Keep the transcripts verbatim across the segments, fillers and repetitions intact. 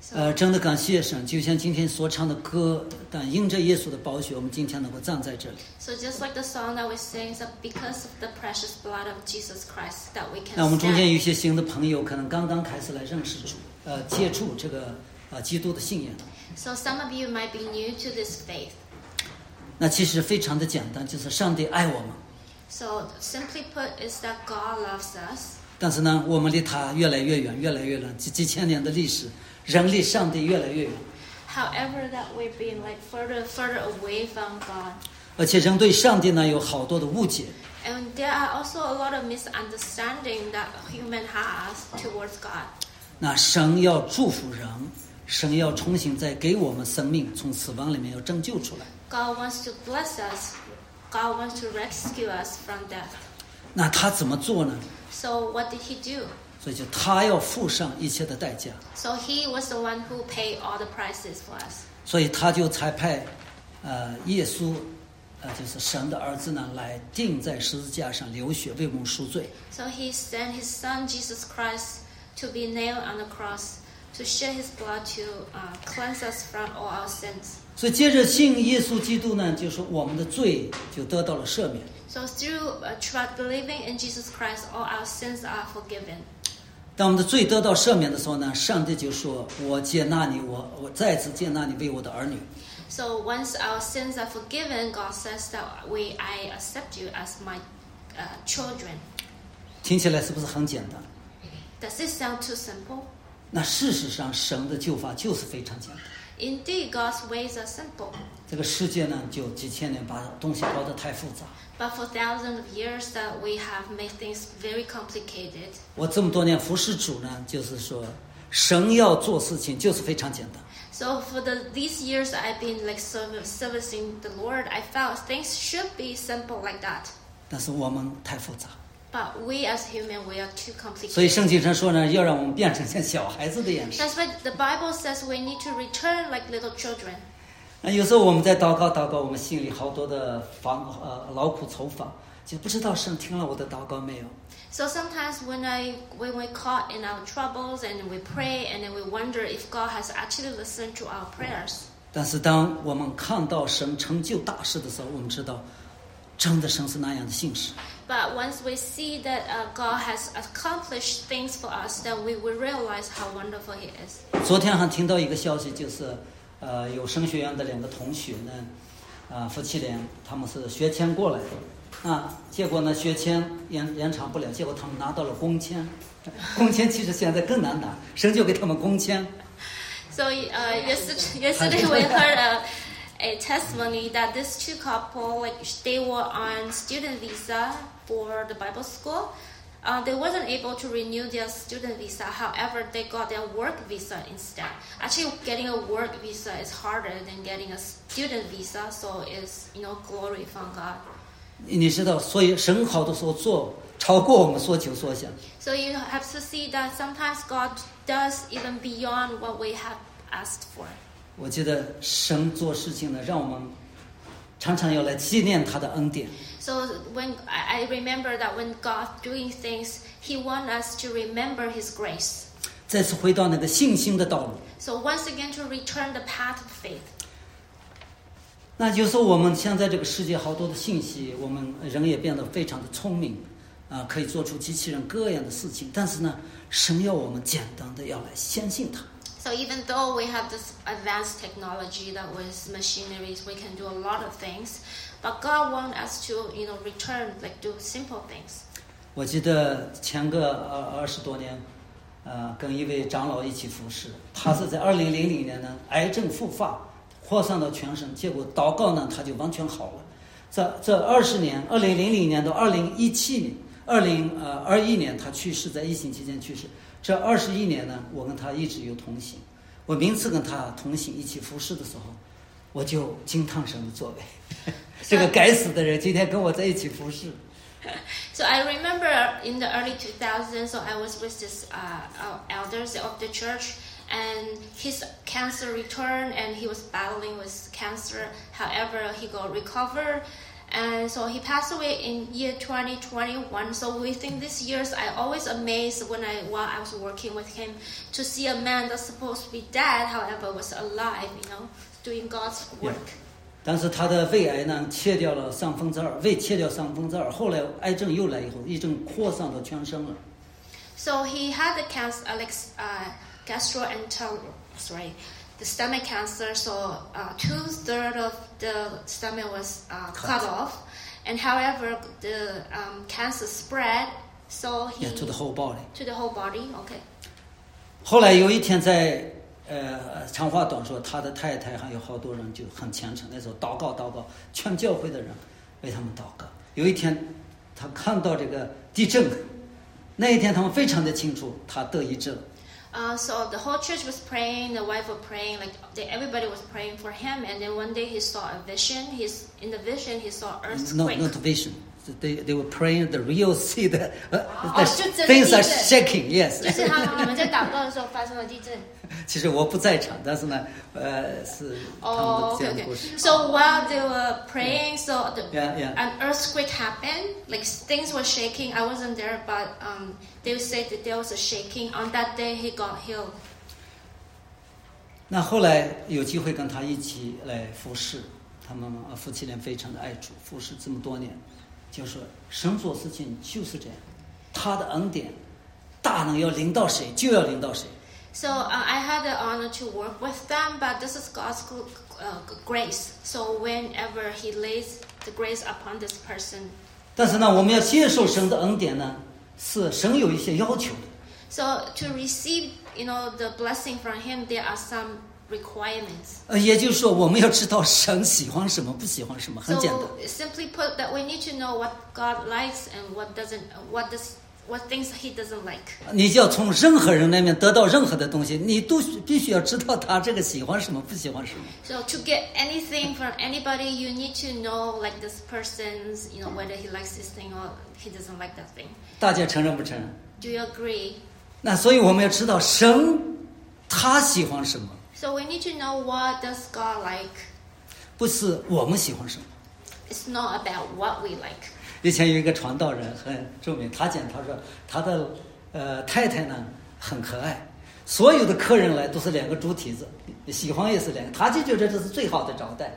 呃，真的感谢神，就像今天所唱的歌，但因着耶稣的宝血，我们今天能够站在这里。 So just like the song that we sing, so because of the precious blood of Jesus Christ, that we can. 那我们中间有一些新的朋友，可能刚刚开始来认识主，呃，接触这个呃基督的信仰。 So some of you might be new to this faith. 那其实非常的简单，就是上帝爱我们。 So simply put, is that God loves us. 但是呢，我们离他越来越远，越来越远，几几千年的历史。人离上帝越来越远。 However, that we've been like further, further away from God. 而且人对上帝呢有好多的误解。 And there are also a lot of misunderstanding that human has towards God. 那神要祝福人，神要重新再给我们生命，从死亡里面要拯救出来。 God wants to bless us. God wants to rescue us from death. 那他怎么做呢？ So what did he do? 所以就他要付上一切的代价。 So he was the one who paid all the prices for us. 所以他就才派，呃，耶稣，呃，就是神的儿子呢，来钉在十字架上流血为我们赎罪。 So he sent his son Jesus Christ to be nailed on the cross, to shed his blood to uh, cleanse us from all our sins. 所以接着信耶稣基督呢，就是我们的罪就得到了赦免。 So through uh, trust believing in Jesus Christ, all our sins are forgiven. 当我们的罪得到赦免的时候呢，上帝就说：“我接纳你，我我再次接纳你为我的儿女。” So once our sins are forgiven, God says that we, I accept you as my uh, children. 听起来是不是很简单？ Does it sound too simple? 那事实上，神的救法就是非常简单。 Indeed, God's ways are simple. 这个世界呢，就几千年把东西搞得太复杂。 But for thousands of years that we have made things very complicated. 我这么多年服侍主呢，就是说，神要做事情就是非常简单。 So for the these years I've been like servicing the Lord, I found things should be simple like that. 但是我们太复杂。 But we as human, we are too complicated. 所以圣经上说呢，要让我们变成像小孩子的样式。 That's why the Bible says we need to return like little children. 那有时候我们在祷告祷告，我们心里好多的烦呃劳苦愁烦，就不知道神听了我的祷告没有。 So sometimes when I when we're caught in our troubles and we pray and then we wonder if God has actually listened to our prayers. 但是当我们看到神成就大事的时候，我们知道，真的神是那样的信实。 But once we see that uh, God has accomplished things for us, then we will realize how wonderful He is. 昨天还听到一个消息，就是呃有神学院的两个同学呢，啊、呃、夫妻俩他们是学签过来的，啊结果呢学签延延长不了，结果他们拿到了工签，工签其实现在更难拿，神就给他们工签。 So uh, yesterday, yesterday we heard a, a testimony that this two couple, like they were on student visa for the Bible school. Uh, they wasn't able to renew their student visa. However, they got their work visa instead. Actually, getting a work visa is harder than getting a student visa. So it's, you know, glory from God. 你知道，所以神好的时候做超过我们所求所想。 So you have to see that sometimes God does even beyond what we have asked for. 我觉得神做事情呢，让我们常常要来纪念他的恩典。 So when I I remember that when God doing things, He wants us to remember His grace. 再次回到那个信心的道路。 So once again to return the path of faith. 那有时候我们现在这个世界好多的信息，我们人也变得非常的聪明，啊、呃，可以做出机器人各样的事情。但是呢，神要我们简单的要来相信他。 So even though we have this advanced technology that with machineries, we can do a lot of things, but God wants us to, you know, return, like do simple things. 我记得前个二二十多年，呃，跟一位长老一起服侍，他是在二零零零年呢，癌症复发，扩散到全身，结果祷告呢，他就完全好了。这这二十年，二零零零年到二零一七年，二零呃二一年他去世，在疫情期间去世。这二十一年呢，我跟他一直有同行。我每次跟他同行一起服侍的时候，我就惊叹神的作为。这个该死的人今天跟我在一起服侍。 So I remember in the early two thousands, so I was with this uh, elders of the church, and his cancer returned, and he was battling with cancer. However, he got recovered, And so he passed away in year twenty twenty-one. So within these years, I always amazed when I while I was working with him to see a man that's supposed to be dead, however, was alive, you know, doing God's work. Yeah. 但是他的胃癌呢，切掉了上分之二，胃切掉上分之二，后来癌症又来以后，癌症扩散到全身了。 So he had the cancer, like uh, gastroenterol, sorry, the stomach cancer. So uh, two thirds of the stomach was uh, cut. cut off, and however the um, cancer spread. So he yeah, to the whole body. To the whole body, okay. 后来有一天在呃长话短说，他的太太还有好多人就很虔诚，那时候祷告祷告，全教会的人为他们祷告。有一天他看到这个地震，那一天他们非常的清楚，他得医治了。 Uh, so the whole church was praying, the wife was praying, like they, everybody was praying for him. And then one day he saw a vision. He's in the vision he saw earthquake. No, not vision. They they were praying the real see the, uh, oh, the things are shaking. Yes. 就是他们你们在祷告的时候发生了地震。 其实我不在场，但是呢，呃，是他们的这样的故事。 Oh, okay, okay. So while they were praying, so the, yeah, yeah. an earthquake happened. Like things were shaking. I wasn't there, but um, they said that there was a shaking. On that day, he got healed. 那后来有机会跟他一起来服侍，他们夫妻俩非常的爱主，服侍这么多年。就是说神做事情就是这样，他的恩典大能要临到谁就要临到谁。 So uh, I had the honor to work with them, but this is God's uh, grace. So whenever He lays the grace upon this person. 但是呢，我们要接受神的恩典呢，是神有一些要求的。 So to receive, you know, the blessing from Him, there are some requirements. 呃，也就是说，我们要知道神喜欢什么，不喜欢什么，很简单。 So simply put, that we need to know what God likes and what doesn't, what does, what things He doesn't like. 你就要从任何人那边得到任何的东西，你都必须要知道他这个喜欢什么，不喜欢什么。 So to get anything from anybody, you need to know like this person's, you know, whether he likes this thing or he doesn't like that thing. 大家承认不承认？ Do you agree? 那所以我们要知道神他喜欢什么。 So we need to know what does God like. 不是我们喜欢什么。 It's not about what we like. 以前有一个传道人很著名，他讲他说他的呃太太呢很可爱，所有的客人来都是两个猪蹄子，喜欢也是两个，他就觉得这是最好的招待。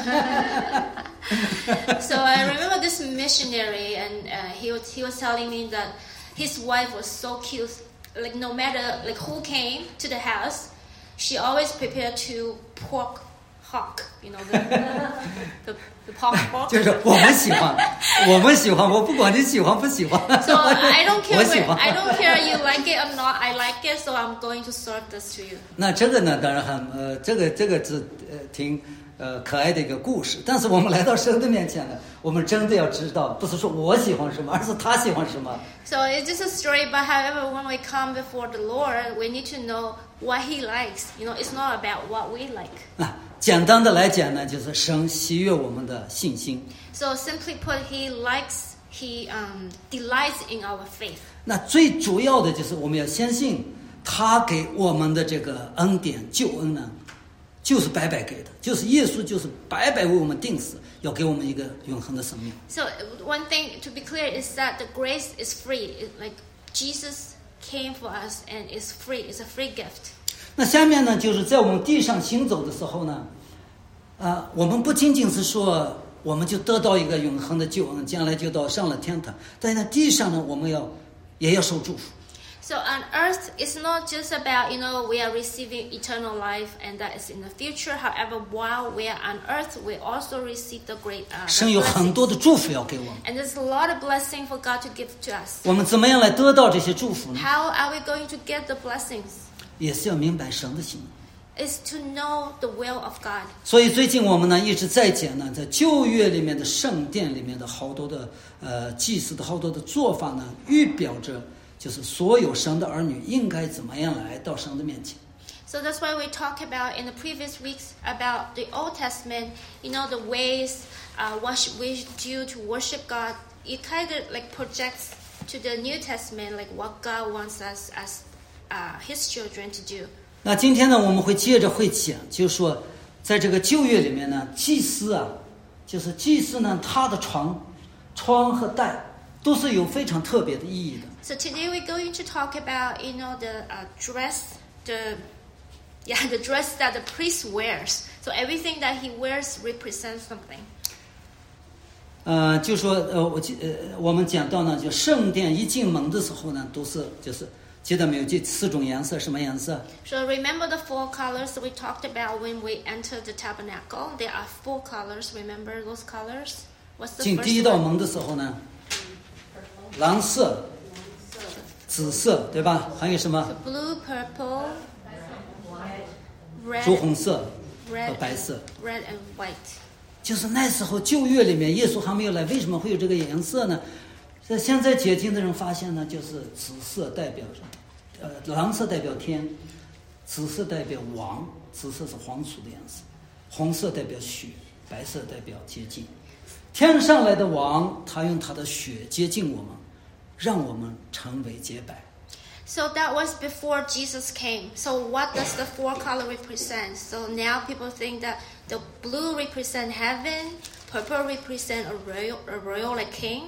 So I remember this missionary, and uh, he was he was telling me that his wife was so cute. Like no matter like who came to the house, she always prepared to pork hock, you know, the the, the pork pork. 就是我们喜欢，我们喜欢，我不管你喜欢不喜欢。 So I don't care, when, I don't care you like it or not. I like it, so I'm going to serve this to you. 那这个呢，当然很呃，这个这个是呃挺呃可爱的一个故事。但是我们来到神的面前呢，我们真的要知道，不是说我喜欢什么，而是他喜欢什么。 So it's just a story, but however, when we come before the Lord, we need to know what He likes. You know, it's not about what we like. 啊，简单的来讲呢，就是神喜悦我们的信心。 So simply put, He likes, He um, delights in our faith. 那最主要的就是我们要相信他给我们的这个恩典救恩呢，就是白白给的，就是耶稣就是白白为我们定死，要给我们一个永恒的生命。 So one thing to be clear is that the grace is free. It, like Jesus came for us and it's free. It's a free gift. 那下面呢，就是在我们地上行走的时候呢，啊，我们不仅仅是说我们就得到一个永恒的救恩，将来就到上了天堂，在那地上呢，我们要也要受祝福。 So on earth, it's not just about, you know, we are receiving eternal life and that is in the future. However, while we are on earth, we also receive the great uh, 神有很多的祝福要给我们。 And there's a lot of blessing for God to give to us. 我们怎么样来得到这些祝福呢？ How are we going to get the blessings? 也是要明白神的心意。 Is to know the will of God. 所以最近我们呢一直在讲呢，在旧约里面的圣殿里面的好多的呃祭祀的好多的做法呢，预表着就是所有神的儿女应该怎么样来到神的面前。 So that's why we talked about in the previous weeks about the Old Testament, you know, the ways uh, what we do to worship God. It kind of like projects to the New Testament, like what God wants us as uh, His children to do. 那今天呢，我们会接着会讲，就是说，在这个旧约里面呢，祭司啊， 就是祭司呢，他的床、窗和带都是有非常特别的意义的。 So today we're going to talk about, you know, the uh, dress, the yeah, the dress that the priest wears. So everything that he wears represents something. 呃，就说呃，我记呃，我们讲到呢，就圣殿一进门的时候呢，都是就是记得没有？这四种颜色，什么颜色？ So remember the four colors we talked about when we entered the tabernacle. There are four colors. Remember those colors? What's the 进 first 第一道 one? 门的时候呢，蓝色、紫色，对吧？还有什么？ Blue, purple, 朱 red, 红色和 red, 白色。 red and white. 就是那时候旧约里面，耶稣还没有来，为什么会有这个颜色呢？这现在解经的人发现呢，就是紫色代表什么？呃，蓝色代表天，紫色代表王，紫色是黄土的颜色，红色代表血，白色代表洁净。天上来的王，他用他的血洁净我们，让我们成为洁白。 So that was before Jesus came. So what does the four color represent? So now people think that the blue represent heaven, purple represent a royal, a royal like king,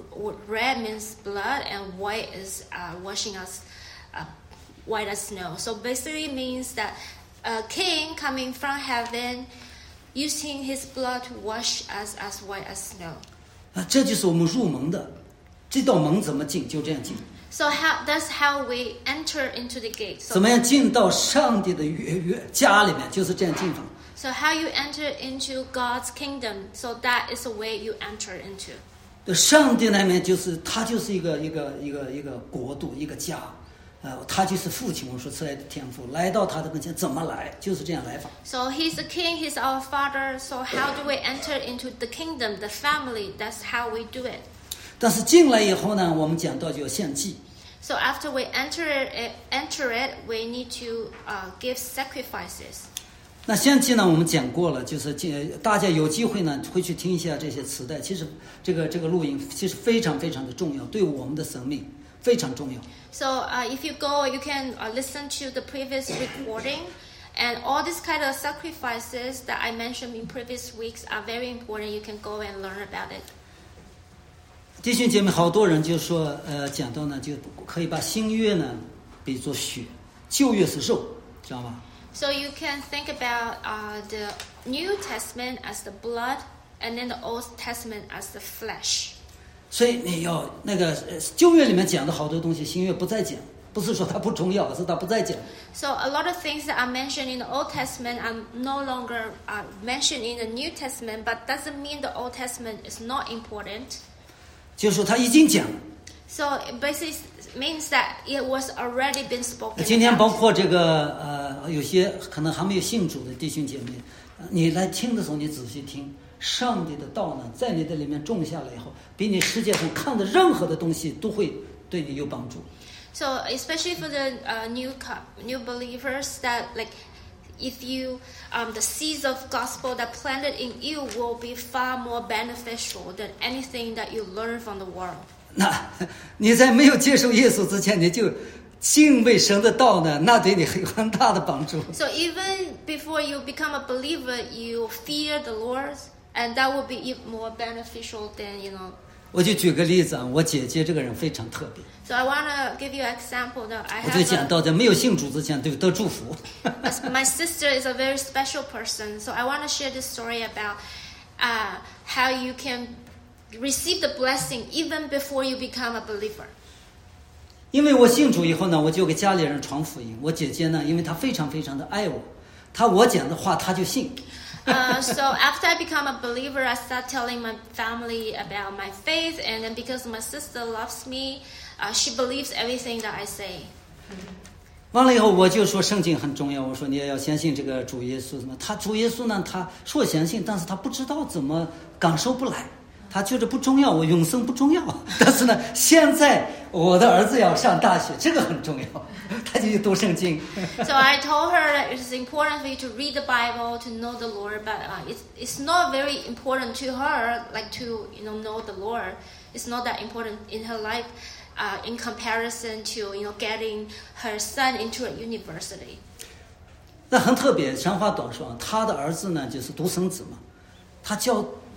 red means blood, and white is uh, washing us uh, white as snow. So basically it means that a king coming from heaven, using his blood to wash us as white as snow. 啊，这就是我们入门的，这道门怎么进？就这样进。 So how, that's how we enter into the gate. So, 怎么样进到上帝的约约家里面？就是这样进法。 so how you enter into God's kingdom. So that is the way you enter into. 上帝那边就是他就是一个一个一个一个国度一个家，呃，他就是父亲，我们说赐来的天父，来到他的跟前怎么来？就是这样来法。 So he's the king, he's our father. So how do we enter into the kingdom, the family? That's how we do it. 但是进来以后呢，我们讲到就要献祭。 So after we enter it, enter it, we need to uh, give sacrifices. 那献祭呢，我们讲过了，就是大家有机会呢会去听一下这些磁带。其实这个这个录音其实非常非常的重要，对我们的生命非常重要。 So uh, if you go, you can uh, listen to the previous recording. And all these kind of sacrifices that I mentioned in previous weeks are very important. You can go and learn about it. 弟兄姐妹，好多人就说，呃，讲到呢，就可以把新约呢比作血，旧约是肉，知道吗？ So you can think about uh, the New Testament as the blood, and then the Old Testament as the flesh. 所以你要那个呃旧约里面讲的好多东西，新约不再讲，不是说它不重要，而是它不再讲。 So a lot of things that are mentioned in the Old Testament are no longer uh, mentioned in the New Testament, but doesn't mean the Old Testament is not important. 就是说他已经讲了。 So it basically means that it was already been spoken 今天包 about. 括这个呃，有些可能还没有信主的弟兄姐妹，呃你来听的时候，你仔细听，上帝的道呢，在你的里面种下来以后，比你世界上看的任何的东西都会对你有帮助。 So especially for the uh, new co- new believers, that like if you um, the seeds of gospel that planted in you will be far more beneficial than anything that you learn from the world. 那你在没有接受耶稣之前，你就敬畏神的道呢，那对你有很大的帮助。 So even before you become a believer, you fear the Lord, and that will be even more beneficial than, you know. 我就举个例子啊，我姐姐这个人非常特别， So I want to give you an example that I 我就 have. 讲 A, 到在没有信主之前就得祝福。 as my sister is a very special person, so I want to share this story about uh, how you can receive the blessing even before you become a believer. 因为我信主以后呢，我就给家里人传福音。我姐姐呢，因为她非常非常的爱我，她我讲的话她就信。 Uh, so after I become a believer, I start telling my family about my faith, and then because my sister loves me, uh, she believes everything that I say. 完了以后，我就说圣经很重要。我说你也要相信这个主耶稣什么？他主耶稣呢，他说相信，但是他不知道怎么感受不来，他觉得不重要，我永生不重要。但是呢，现在我的儿子要上大学，这个很重要，他就去读圣经。 So I told her that it's important for you to read the Bible, to know the Lord, but uh, it's it's not very important to her, like to you know know the Lord. It's not that important in her life. Uh, in comparison to you know getting her son into a university. 那很特别，长话短说，他的儿子呢就是独生子嘛，他叫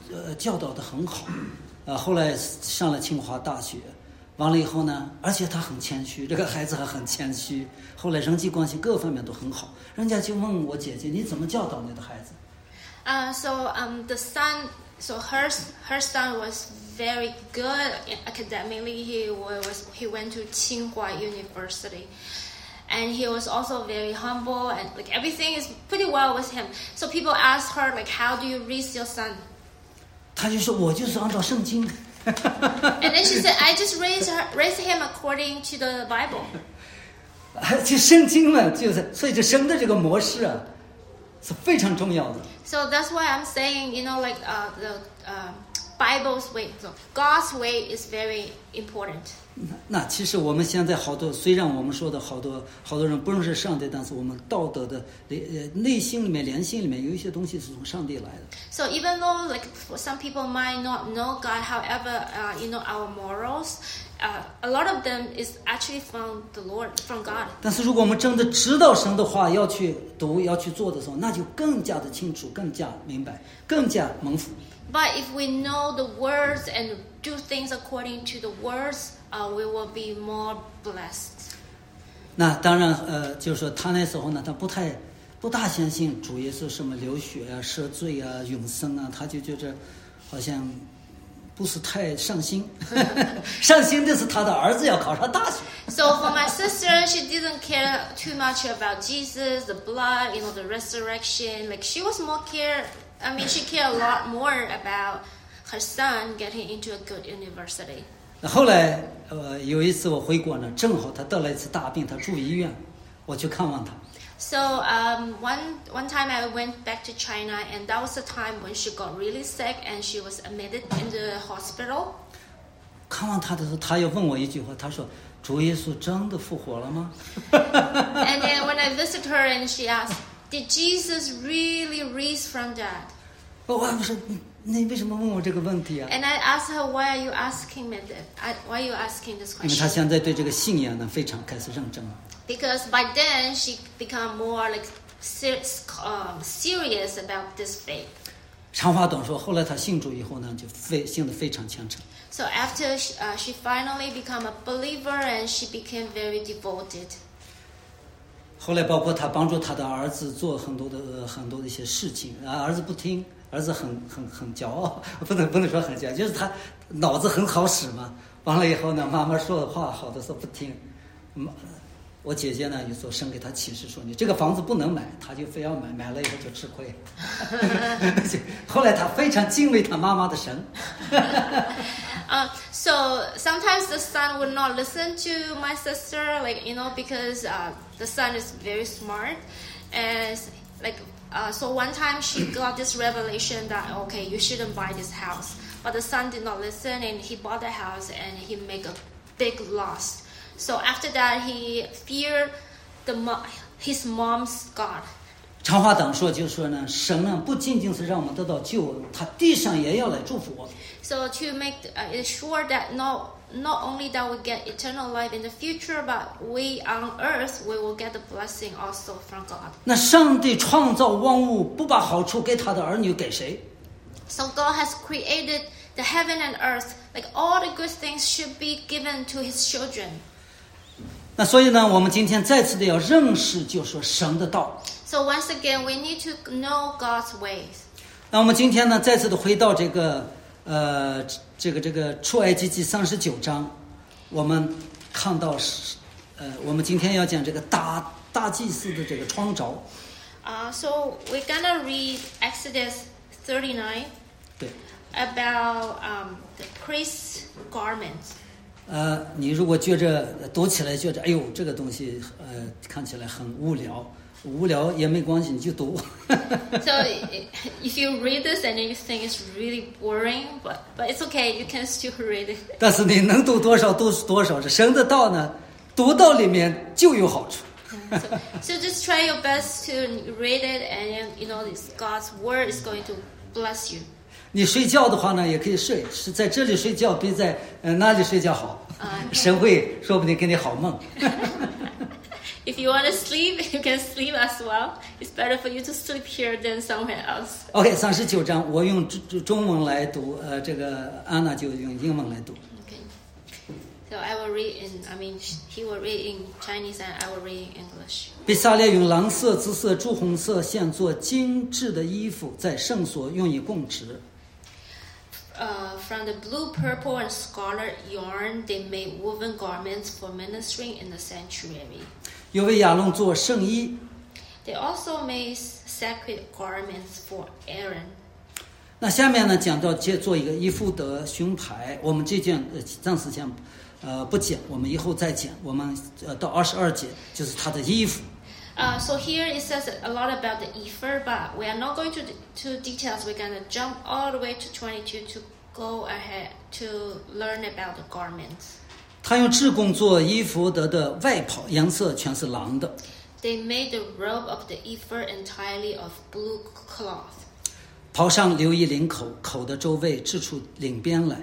呃教导的很好，呃后来上了清华大学，完了以后呢，而且他很谦虚，这个孩子还很谦虚，后来人际关系各方面都很好，人家就问我姐姐你怎么教导你的孩子？ Uh, so um, the son, so her her son was very good academically. He was he went to Tsinghua University, and he was also very humble and like everything is pretty well with him. So people asked her like, how do you raise your son? 他就说我就是按照圣经。 And then she said, I just raised her, raised him according to the Bible. 就圣经嘛，就是所以这生的这个模式啊，是非常重要的。 So that's why I'm saying, you know, like uh, the uh, Bible's way, so God's way is very important. 那其实我们现在好多，虽然我们说的好多好多人不认识上帝，但是我们道德的呃内心里面、良心里面有一些东西是从上帝来的。 So even though like some people might not know God, however, uh, you know, our morals, uh, a lot of them is actually from the Lord, from God. 但是如果我们真的知道神的话，要去读、要去做的时候，那就更加的清楚、更加明白、更加蒙福。 But if we know the words and do things according to the words, uh, we will be more blessed. 那当然，呃，就是说他那时候呢，他不太不大相信主耶稣什么流血啊、赦罪啊、永生啊，他就觉着好像不是太上心。上心的是他的儿子要考上大学。 So for my sister, she didn't care too much about Jesus, the blood, you know, the resurrection. Like she was more care. I mean, she cared a lot more about her son getting into a good university. 后来，呃，有一次我回国呢，正好他得了一次大病，他住医院，我去看望他。 So um, one one time I went back to China, and that was the time when she got really sick, and she was admitted in the hospital. 看望他的时候，他又问我一句话，他说：“主耶稣真的复活了吗？” And then when I visited her, and she asked, "Did Jesus really rise from dead?" 我我说你为什么问我这个问题啊？ And I asked her, "Why are you asking me that? I, why are you asking this 因为他 question?" 现在对这个信仰呢非常开始认真了。 Because by then she become more like ser- um, serious about this faith. 长话短说，后来他信主以后呢，就非信得非常虔诚。 So after she, uh, she finally become a believer, and she became very devoted. 后来包括他帮助他的儿子做很多的、呃、很多的一些事情，啊，儿子不听，儿子很很很骄傲，不能不能说很骄傲，就是他脑子很好使嘛。完了以后呢，妈妈说的话好的时候不听，嗯，我姐姐呢有时候生给他启示说你这个房子不能买，他就非要买，买了以后就吃亏。后来他非常敬畏他妈妈的神。 Uh, so sometimes the son would not listen to my sister, like, you know, because uh, the son is very smart. And like, uh, so one time she got this revelation that, okay, you shouldn't buy this house. But the son did not listen, and he bought the house, and he made a big loss. So after that, he feared the mo- his mom's God. 长话短说，就是说呢，神呢不仅仅是让我们得到救恩，他地上也要来祝福我们。 So to make uh, ensure that not not only that we get eternal life in the future, but we on earth we will get the blessing also from God. 那上帝创造万物，不把好处给他的儿女给谁？ So God has created the heaven and earth. Like all the good things should be given to His children. 那所以呢，我们今天再次的要认识，就是说神的道。 So once again, we need to know God's ways. 那我们今天呢，再次的回到这个呃，这个这个出埃及记三十九章，我们看到是呃，我们今天要讲这个大大祭司的这个创造。 Uh, so we're gonna read Exodus thirty-nine 对， about um, the priest's garments. 呃，你如果觉着读起来觉着，哎呦，这个东西呃看起来很无聊。 无聊也没关系，你就读。 So if you read this and you think it's really boring, but but it's okay, you can still read it. 但是你能读多少读多少，这神的道呢，读到里面就有好处。 So, so just try your best to read it, and you know this God's word is going to bless you. 你睡觉的话呢，也可以睡，是在这里睡觉比在呃那里睡觉好。 Uh, 神会说不定给你好梦。 If if you want to sleep, you can sleep as well. It's better for you to sleep here than somewhere else. OK， 三十九章我用中中文来读，呃，这个安娜就用英文来读。 Okay. So I will read in, I mean, he will read in Chinese and I will read in English. 比撒列用蓝色、紫色、朱红色线做精致的衣服，在圣所用以供职。 Uh, from the blue, purple, and scarlet yarn, they made woven garments for ministering in the sanctuary. 又为亚伦做圣衣。 They also made sacred garments for Aaron. 那下面呢，讲到接做一个衣服的胸牌，我们这件呃暂时先呃不讲，我们以后再讲。我们呃到二十二节就是他的衣服。 Uh, so here it says a lot about the ephod, but we are not going to to details. We're going to jump all the way to twenty-two to go ahead to learn about the garments. 他用织工做衣服得的外袍，颜色全是蓝的。 They made the robe of the ephod entirely of blue cloth. 袍上留一领口，口的周围织出领边来。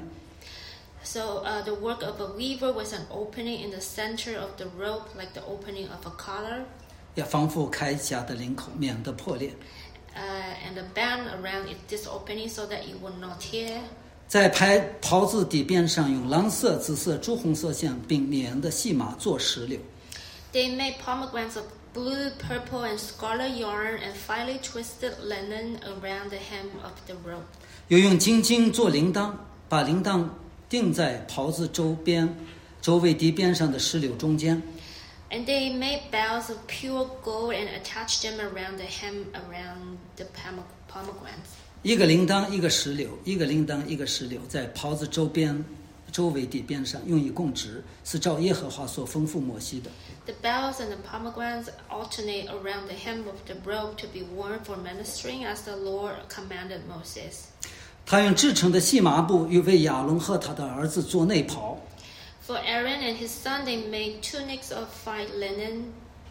So uh, the work of a weaver was an opening in the center of the robe, like the opening of a collar. 也防护铠甲的领口，免得破裂。 Uh, and a band around it, this opening so that it would not tear. 在排袍子底边上用蓝色、紫色、朱红色线并粘的细麻做石榴。 They made pomegranates of blue, purple, and scarlet yarn and finely twisted linen around the hem of the robe. 又用金金做铃铛，把铃铛钉在袍子周边、周围底边上的石榴中间。 And they made bells of pure gold and attached them around the hem around the pomegranates. 一个铃铛，一个石榴，一个铃铛，一个石榴，在袍子周边、周围底边上用以供职，是照耶和华所吩咐摩西的。 The bells and the pomegranates alternate around the hem of the robe to be worn for ministering, as the Lord commanded Moses. 他用制成的细麻布，又为亚伦和他的儿子做内袍。 For Aaron and his son, they made tunics of fine linen,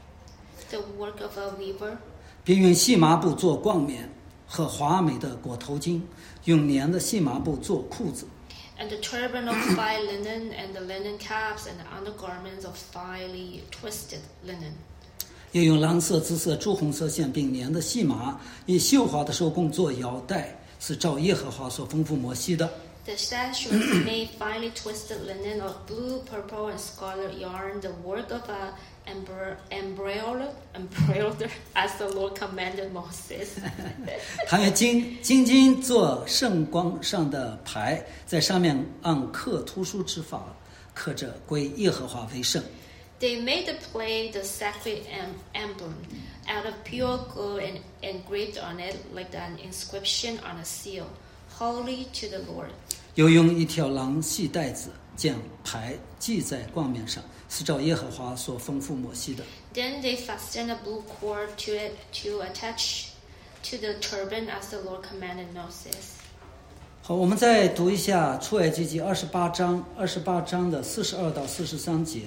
the work of a weaver. 并用细麻布做冠冕和华美的裹头巾，用粘的细麻布做裤子。 And the turban of fine linen, and the linen caps, and the undergarments of finely twisted linen. 又用蓝色、紫色、朱红色线并粘的细麻，以绣花的手工做腰带，是照耶和华所吩咐摩西的。 The sash was made finely twisted linen of blue, purple, and scarlet yarn, the work of a embroiderer, embroiderer, as the Lord commanded Moses. 他用金金金做圣光上的牌，在上面按刻图书之法，刻着归耶和华为圣。 They made the plate the sacred emblem out of pure gold and engraved on it like an inscription on a seal, holy to the Lord. 又用一条蓝细带子将牌系在冠冕上，是照耶和华所吩咐摩西的。 Then they fastened a blue cord to it to attach to the turban, as the Lord commanded Moses. 好，我们再读一下出埃及记二十八章，二十八章的四十二到四十三节。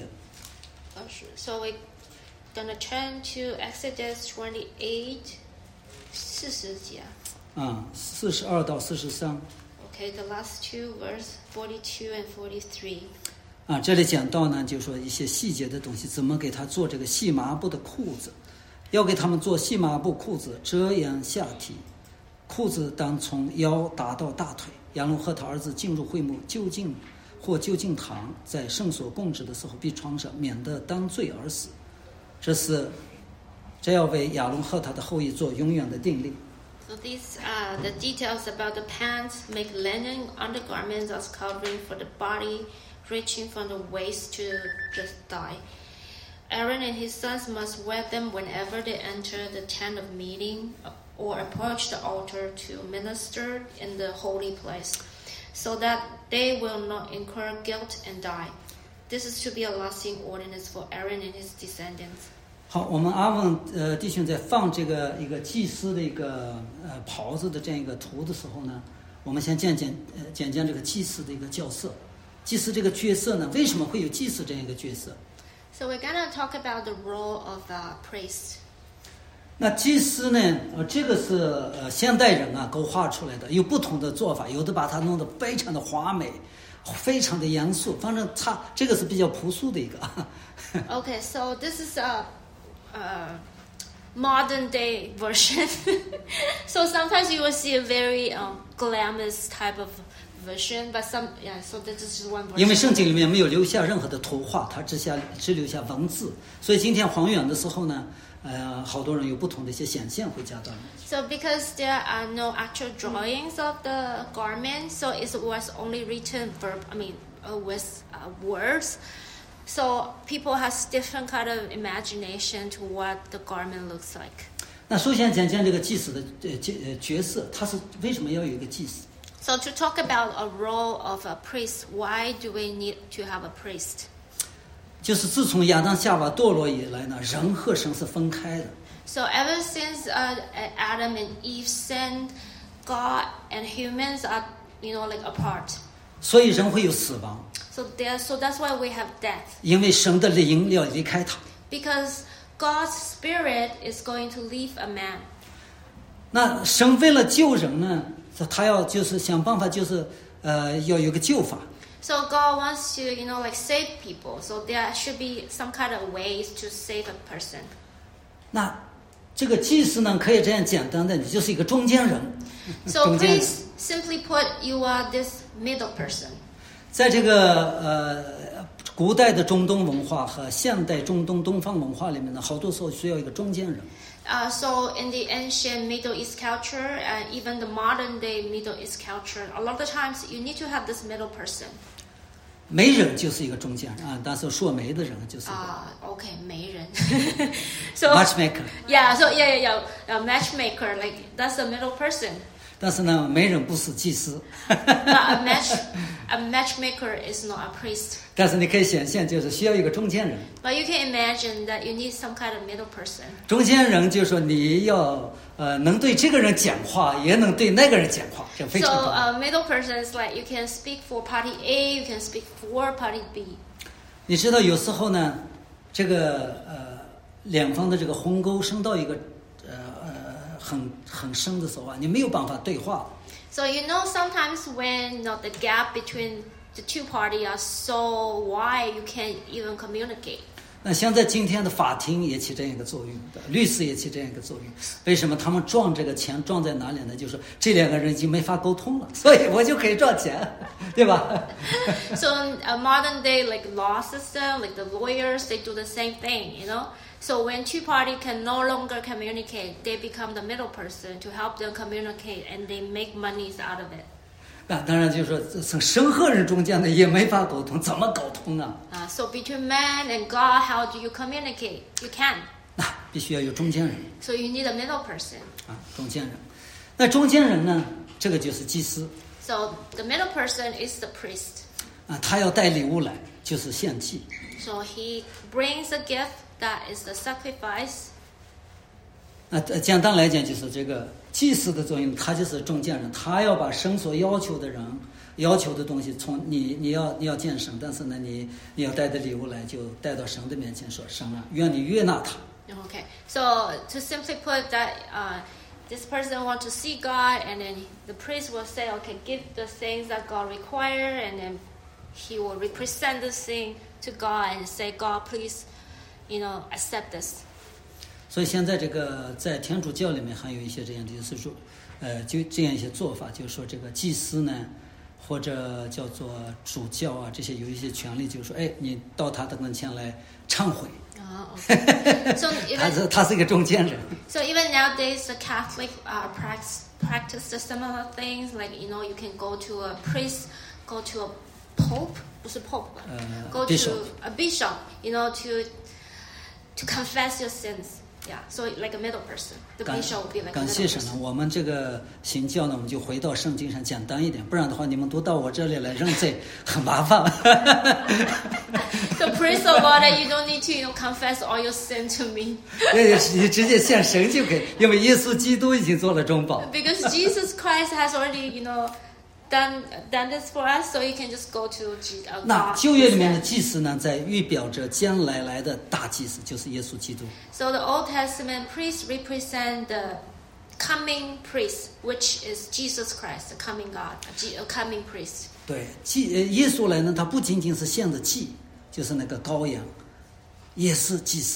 So we're gonna turn to Exodus twenty-eight, 四十节。 啊，四十二到四十三。 Okay, the last two, verse forty-two and forty-three. 啊，这里讲到呢，就是说一些细节的东西，怎么给他做这个细麻布的裤子，要给他们做细麻布裤子，遮掩下体，裤子当从腰达到大腿。亚伦和他儿子进入会幕就近或就近堂，在圣所供职的时候必穿上，免得当罪而死。这是这要为亚伦和他的后裔做永远的定例。 So these are the details about the pants. Make linen undergarments as covering for the body, reaching from the waist to the thigh. Aaron and his sons must wear them whenever they enter the tent of meeting or approach the altar to minister in the holy place, so that they will not incur guilt and die. This is to be a lasting ordinance for Aaron and his descendants. 好，我们阿文呃弟兄在放这个一个祭司的一个呃袍子的这样一个图的时候呢，我们先讲讲呃讲讲这个祭司的一个角色。祭司这个角色呢，为什么会有祭司这样一个角色？ So we're gonna talk about the role of a priest. 那祭司呢，呃，这个是呃现代人啊勾画出来的，有不同的做法，有的把它弄得非常的华美，非常的严肃，反正它这个是比较朴素的一个。 Okay, so this is a uh, modern day version. So sometimes you will see a very um, glamorous type of version, but some yeah. So this is one version. 因为圣经里面没有留下任何的图画，它只下只留下文字，所以今天还原的时候呢，呃，好多人有不同的一些显现会加到里面。 So because there are no actual drawings of the garment, so it was only written verb. I mean, uh, with uh, words. So people has different kind of imagination to what the garment looks like. 那首先讲讲这个祭司的呃角呃角色，他是为什么要有一个祭司？ So to talk about a role of a priest, why do we need to have a priest? 就是自从亚当夏娃堕落以来呢，人和神是分开的。 So ever since uh, Adam and Eve sinned, God and humans are, you know, like apart. 所以人会有死亡， So there, so that's why we have death. 因为神的灵要离开他。 Because God's spirit is going to leave a man. 那神为了救人呢，他要就是想办法，就是呃要有个救法。 So God wants to, you know, like save people. So there should be some kind of ways to save a person. 那这个祭司呢，可以这样简单的，你就是一个中间人。 So 中间人 please simply put, you are this middle person. 在这个呃古代的中东文化和现代中东东方文化里面呢，好多时候需要一个中间人。 Uh, so in the ancient Middle East culture and even the modern day Middle East culture, a lot of the times you need to have this middle person. 媒人就是一个中间人啊，但是说媒的人就是一个 Uh, okay, 媒人. So matchmaker。 yeah, so yeah, yeah, yeah, a matchmaker, like that's a middle person. 但是呢，媒人不是祭司。 But a match, a matchmaker is not a priest. 但是你可以显现，就是需要一个中间人。 But you can imagine that you need some kind of middle person. 中间人就是说你要呃能对这个人讲话，也能对那个人讲话，这非 So 常重要。 a middle person is like you can speak for party A, you can speak for party B. 你知道有时候呢，这个呃两方的这个鸿沟升到一个呃呃很很深的时候啊，你没有办法对话。 So you know sometimes when you know, the gap between the two parties are so wide, you can't even communicate. 那现在今天的法庭也起这样一个作用，律师也起这样一个作用。为什么他们撞这个钱撞在哪里呢？就是这两个人已经没法沟通了，所以我就可以赚钱，对吧？ So in a modern day like law system, like the lawyers, they do the same thing, you know. So when two parties can no longer communicate, they become the middle person to help them communicate, and they make monies out of it. 那当然就是说，从神和人中间呢也没法沟通，怎么沟通啊？ Uh, so between man and God, how do you communicate? You can't. 那必须要有中间人 So you need a middle person. 啊，中间人。那中间人呢，这个就是祭司 So the middle person is the priest. 啊，他要带礼物来，就是献祭。 So he brings a gift that is the sacrifice. 那呃简单来讲，就是这个祭司的作用，他就是中间人，他要把神所要求的人、要求的东西从你你要你要见神，但是呢，你你要带的礼物来，就带到神的面前说：“神啊，愿你悦纳他。” Okay. So to simply put that, uh, this person want to see God, and then the priest will say, "Okay, give the things that God require," and then he will represent this thing to God and say, "God, please, you know, accept this." 所以现在这个在天主教里面还有一些这样的，就是说，呃，就这样一些做法，就是说这个祭司呢，或者叫做主教啊，这些有一些权利，就是说，哎，你到他的跟前来忏悔。 Oh, okay. So 他 even 是他是一个中间人。 so even nowadays, the Catholic uh, practice practice the similar things. Like you know, you can go to a priest, go to a pope, 不是 pope, Uh, go bishop. to a bishop. You know, to to confess your sins. Yeah, so like a middle person. The 感 bishop will be like a 感 middle 谢神呢， person. 我们这个行教呢，我们就回到圣经上简单一点，不然的话，你们都到我这里来认罪，很麻烦。 So praise the Lord that you don't need to, you know, confess all your sin to me. 你直接献神就可以，因为耶稣基督已经做了中保。 Because Jesus Christ has already, you know, done done this for us, so you can just go to Je- uh, 那 God. 旧约里面的 instead. 祭司呢，在预表着将来来的大祭司，就是耶稣基督。 So the Old Testament priests represent the coming priest, which is Jesus Christ, the coming God, a Je- a coming priest. 对，祭呃耶稣来呢，他不仅仅是献的祭，就是那个羔羊，也是祭司。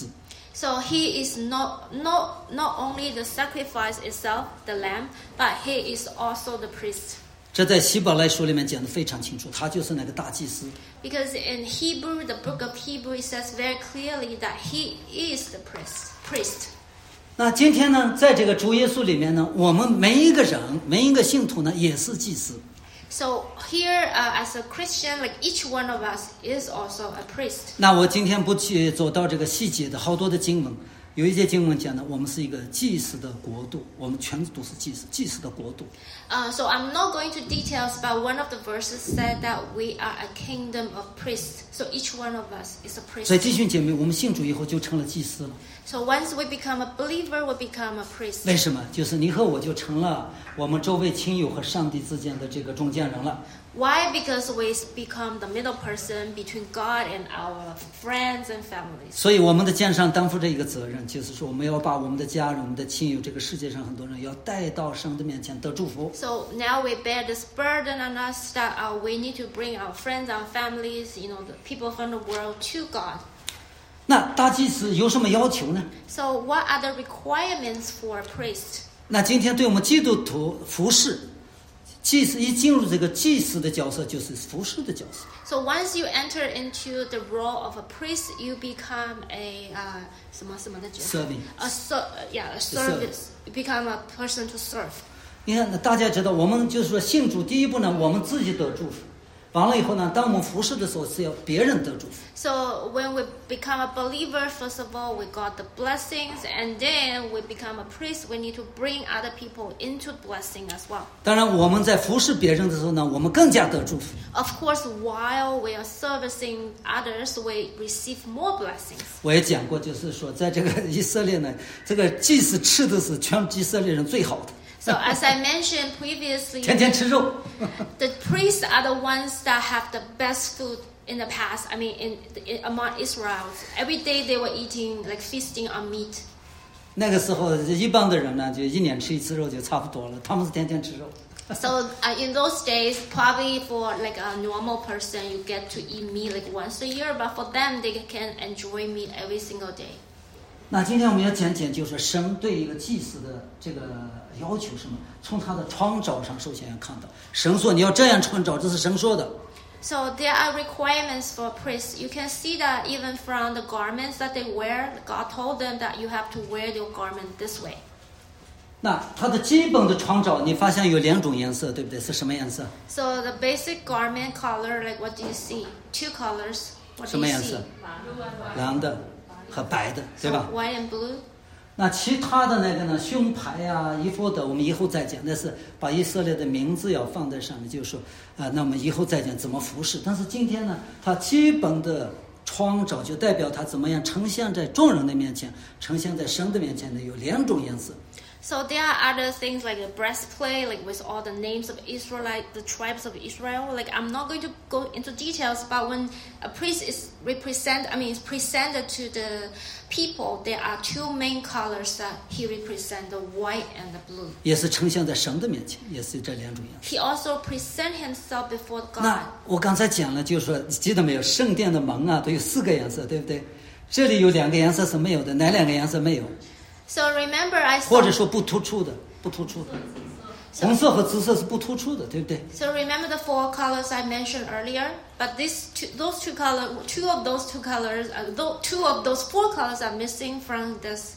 So he is not not not only the sacrifice itself, the lamb, but he is also the priest. 这在希伯来书里面讲得非常清楚，他就是那个大祭司。 Because in Hebrew, the book of Hebrew, it says very clearly that he is the priest. Priest. 那今天呢，在这个主耶稣里面呢，我们每一个人，每一个信徒呢，也是祭司。 So here, uh, as a Christian, like each one of us is also a priest. 那我今天不去走到这个细节的好多的经文，有一些经文讲呢，我们是一个祭司的国度，我们全都是祭司，祭司的国度。 Uh, so I'm not going to details, but one of the verses said that we are a kingdom of priests. So each one of us is a priest. 所以弟兄姐妹，我们信主以后就成了祭司了。 So once we become a believer, we become a priest. 为什么？就是你和我就成了我们周围亲友和上帝之间的这个中间人了。 Why? Because we become the middle person between God and our friends and families. 所以我们的肩上担负着一个责任，就是说我们要把我们的家人、我们的亲友，这个世界上很多人要带到神的面前得祝福。 So now we bear this burden on us that uh, we need to bring our friends, our families, you know, the people from the world to God. 那大祭司有什么要求呢？ So what are the requirements for a priest? 那今天对我们基督徒服侍，祭司一进入这个祭司的角色，就是服侍的角色。 So once you enter into the role of a priest, you become a uh, 什么什么的角色 Serving. A ser- yeah, a service. You become a person to serve. 你看，那大家知道，我们就是说信主，第一步呢，我们自己得祝福。完了以后呢，当我们服侍的时候，是要别人得祝福。 So when we become a believer, first of all, we got the blessings, and then we become a priest. We need to bring other people into blessing as well. 当然，我们在服侍别人的时候呢，我们更加得祝福。 Of course, while we are servicing others, we receive more blessings. 我也讲过，就是说，在这个以色列呢，这个祭司吃的是全以色列人最好的。 So as I mentioned previously, 天天吃肉。 the priests are the ones that have the best food in the past. I mean, in, in among Israelites, every day they were eating, like feasting on meat. 那个时候，一般的人呢，就一年吃一次肉就差不多了。他们是天天吃肉。 So uh, in those days, probably for like a normal person, you get to eat meat like once a year. But for them, they can enjoy meat every single day. 那今天我们要讲讲，就是神对一个祭司的这个要求什么？从他的创造上，首先要看到，神说你要这样创造，这是神说的。 So there are requirements for priests. You can see that even from the garments that they wear. God told them that you have to wear your garment this way. 那它的基本的创造，你发现有两种颜色，对不对？是什么颜色？ So the basic garment color, like what do you see? Two colors. What 什 do 么 you 颜 see? 色？蓝的和白的，对 So 吧？ white and blue. 那其他的那个呢，胸牌啊、以弗得，我们以后再讲。那是把以色列的名字要放在上面，就是说，啊、呃，那我们以后再讲怎么服侍。但是今天呢，它基本的创造就代表它怎么样呈现在众人的面前，呈现在神的面前呢，有两种颜色。 So there are other things like a breastplate, like with all the names of Israelite, the tribes of Israel. Like I'm not going to go into details, but when a priest is represent, I mean, is presented to the people, there are two main colors that he represents: the white and the blue. 也是呈现在神的面前，也是这两种颜色。 He also present himself before 那 God. 我刚才讲了，就是说，记得没有？圣殿的门啊，都有四个颜色，对不对？这里有两个颜色是没有的，哪两个颜色没有？ So remember, I 或 saw. 者说不突出的，不突出的。红色和紫色是不突出的，对不对？ So remember the four colors I mentioned earlier, but these two, those two colors, two of those two colors, uh, th- two of those four colors are missing from this,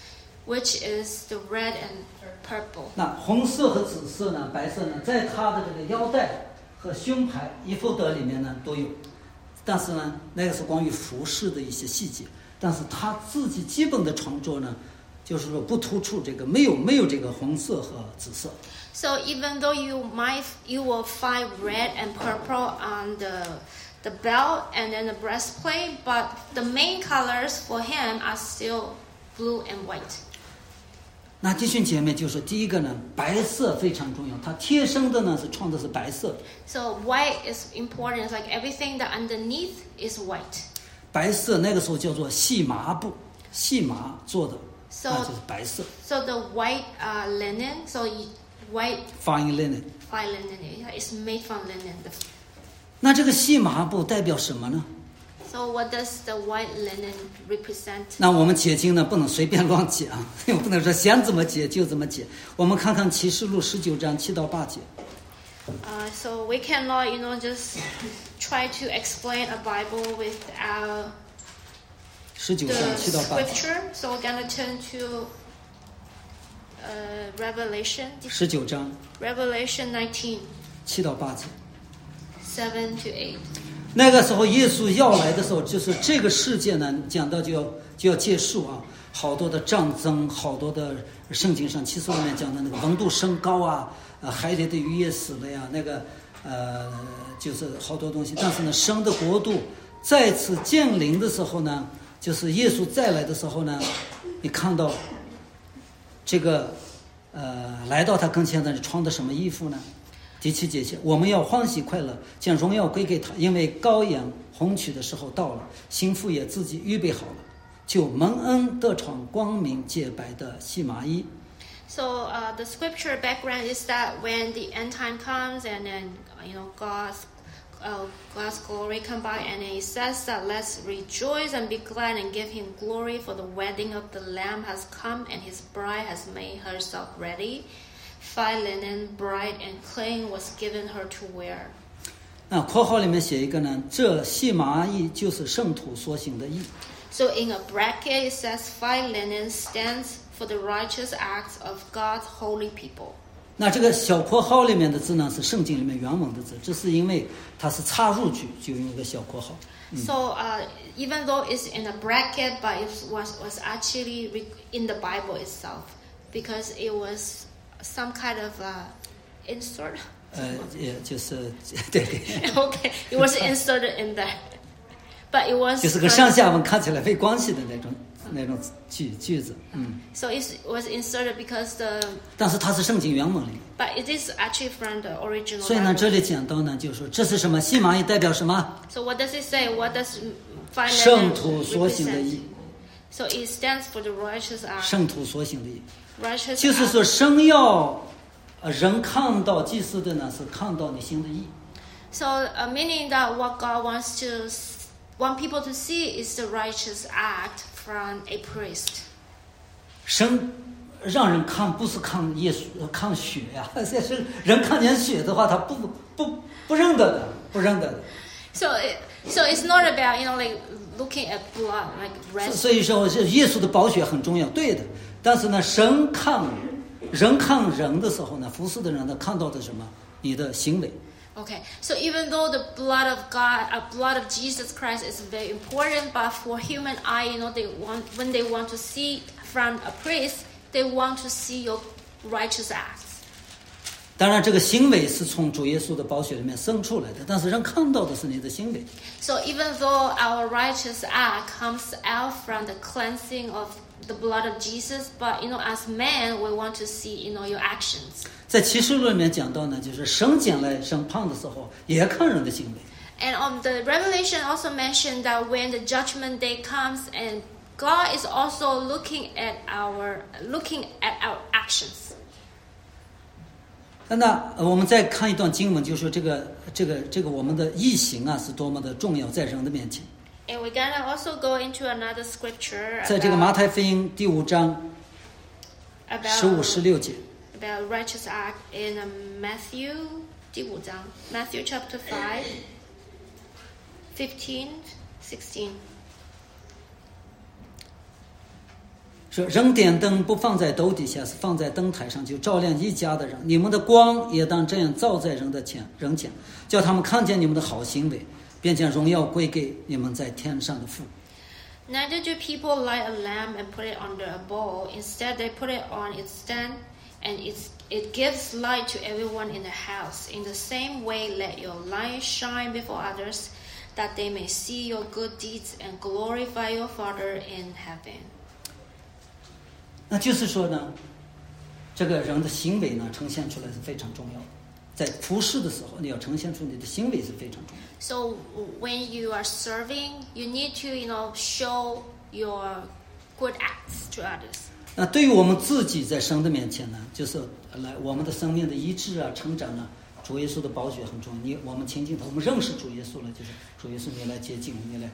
which is the red and purple. 那红色和紫色呢，白色呢，在它的这个腰带和胸牌、以弗得里面呢都有，但是呢，那个是关于服饰的一些细节，但是它自己基本的创作呢，就是说不突出这个，没有没有这个红色和紫色。 So even though you might, you will find red and purple on the the belt and then the breastplate, but the main colors for him are still blue and white. 那弟兄姐妹就说，第一个呢，白色非常重要，它贴身的呢是穿的是白色， So white is important. It's like everything that underneath is white. 白色那个时候叫做细麻布，细麻做的， So 那就是白色 so the white uh, linen, so you, white ，fine linen。 fine linen, yeah, it's made from linen. The, 那这个细麻布代表什么呢？ So what does the white linen represent? 那我们解经呢，不能随便乱解啊，不能说想怎么解就怎么解。我们看看启示录十九章七到八节。 Uh, so we cannot, you know, just try to explain a Bible without 十九章 the 七到八节。 scripture. So we're gonna turn to uh, Revelation. 十九章 Revelation nineteen, 七到八节。 seven to eight. 那个时候耶稣要来的时候，就是这个世界呢，讲到就要就要结束啊，好多的战争，好多的圣经上启示里面讲的那个温度升高啊，呃，海里的鱼也死了呀，那个呃，就是好多东西。但是呢，神的国度再次降临的时候呢，就是耶稣再来的时候呢，你看到这个呃，来到他跟前的人穿的什么衣服呢？第七节写，我们要欢喜快乐，将荣耀归给他，因为羔羊红曲的时候到了，新妇也自己预备好了，就蒙恩得穿光明洁白的细麻衣。 So uh, the scripture background is that when the end time comes and then you know God's uh, God's glory come by, and he says that let's rejoice and be glad and give him glory, for the wedding of the Lamb has come and his bride has made herself ready. Fine linen, bright and clean, was given her to wear. 那括号里面写一个呢，这细麻衣就是圣徒所行的义。 So in a bracket it says fine linen stands for the righteous acts of God's holy people. 那这个小括号里面的字呢，是圣经里面原文的字，这是因为它是插入句，就用一个小括号。 So uh, even though it's in a bracket, but it was was actually in the Bible itself, because it was some kind of uh, insert. 呃，也就是对对， Okay, it was inserted in there, but it was. 就是跟上下文看起来没关系的那种那种句句子，嗯。 So it was inserted because the. 但是它是圣经原文里面。 But it is actually from the original. 所以呢， Bible. 这里讲到呢，就是说这是什么？细麻衣代表什么？ So what does it say? What does fine 圣 linen 徒所行的 represent? 义， So it stands for the righteous act. 圣徒所行的义， Righteous 就是说 act. 神要呃人看到祭司的呢，是看到你行的义。 So uh, meaning that what God wants to want people to see is the righteous act from a priest. 神让人看不是看耶稣，看血呀、啊。这是人看见血的话，他不不不认得的，不认得的。 So it, so it's not about you know like looking at blood like red. 所以说，是耶稣的宝血很重要，对的。但是呢，神看人看人的时候呢，服侍的人呢，看到的什么？你的行为。 Okay, so even though the blood of God, uh, blood of Jesus Christ is very important, but for human eye, you know, they want when they want to see from a priest, they want to see your righteous acts. 当然，这个行为是从主耶稣的宝血里面生出来的，但是人看到的是你的行为。 So even though our righteous act comes out from the cleansing of the blood of Jesus, but you know, as man, we want to see you know your actions. 在启示录里面讲到呢，就是神将来审判的时候，也看人的行为。 And on the Revelation also mentioned that when the judgment day comes, and God is also looking at our looking at our actions. 那我们再看一段经文，就是说这个这个这个我们的义行啊，是多么的重要，在人的面前。 And we're gonna also go into another scripture 在这个马 about, 太福音第五章十五、十 about, 六节。 about righteous act in um, Matthew 第五章 Matthew chapter five, fifteen, sixteen. 说人点灯不放在斗底下，是放在灯台上，就照亮一家的人。你们的光也当这样照在人的前人前，叫他们看见你们的好行为，便将荣耀归给你们在天上的父。 Neither do people light a lamp and put it under a bowl. Instead, they put it on its stand, and it's, it gives light to everyone in the house. In the same way, let your light shine before others, that they may see your good deeds and glorify your Father in heaven. 那就是说呢，这个人的行为呢，呈现出来是非常重要的。在服侍的时候，你要呈现出你的行为是非常重要的。 So when you are serving, you need to, you know, show your good acts to others. 那对于我们自己在神的面前呢，就是来我们的生命的医治啊、成长啊，主耶稣的宝血很重要。你我们亲近他，我们认识主耶稣了，就是主耶稣，你来接近我，你来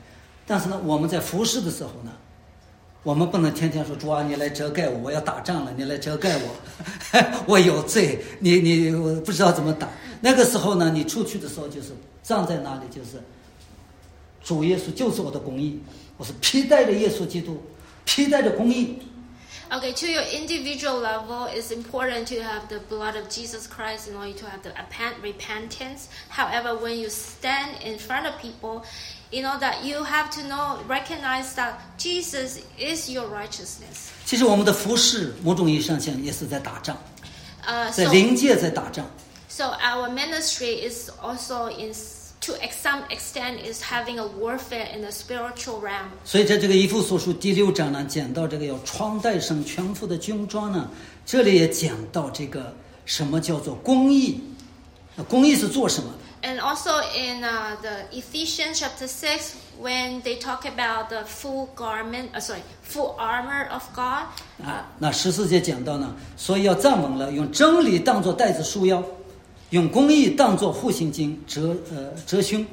但是呢，我们在服侍的时候呢，我们不能天天说主啊，你来遮盖我，我要打仗了，你来遮盖我，我有罪，你你我不知道怎么打。那个时候呢，你出去的时候就是站在那里，就是主耶稣就是我的公义，我是披戴着耶稣基督，披戴着公义。 Okay, to your individual level, it's important to have the blood of Jesus Christ in order to have the repentance. However, when you stand in front of people, you know that you have to know, recognize that Jesus is your righteousness. 其实我们的服侍某种意义上讲也是在打仗， Uh, 在 so, 灵界在打仗。 so our ministry is also in, to some extent, is having a warfare in the spiritual realm. 所以在这个以弗所书第六章呢，讲到这个要穿戴上全副的军装呢，这里也讲到这个什么叫做公义。公义是做什么的？ And also in uh, the Ephesians chapter six, when they talk about the full garment, uh, sorry, full armor of God. 啊，那十四节讲到呢，所以要站稳了，用真理当作带子束腰，用公义当作护心镜遮呃遮胸。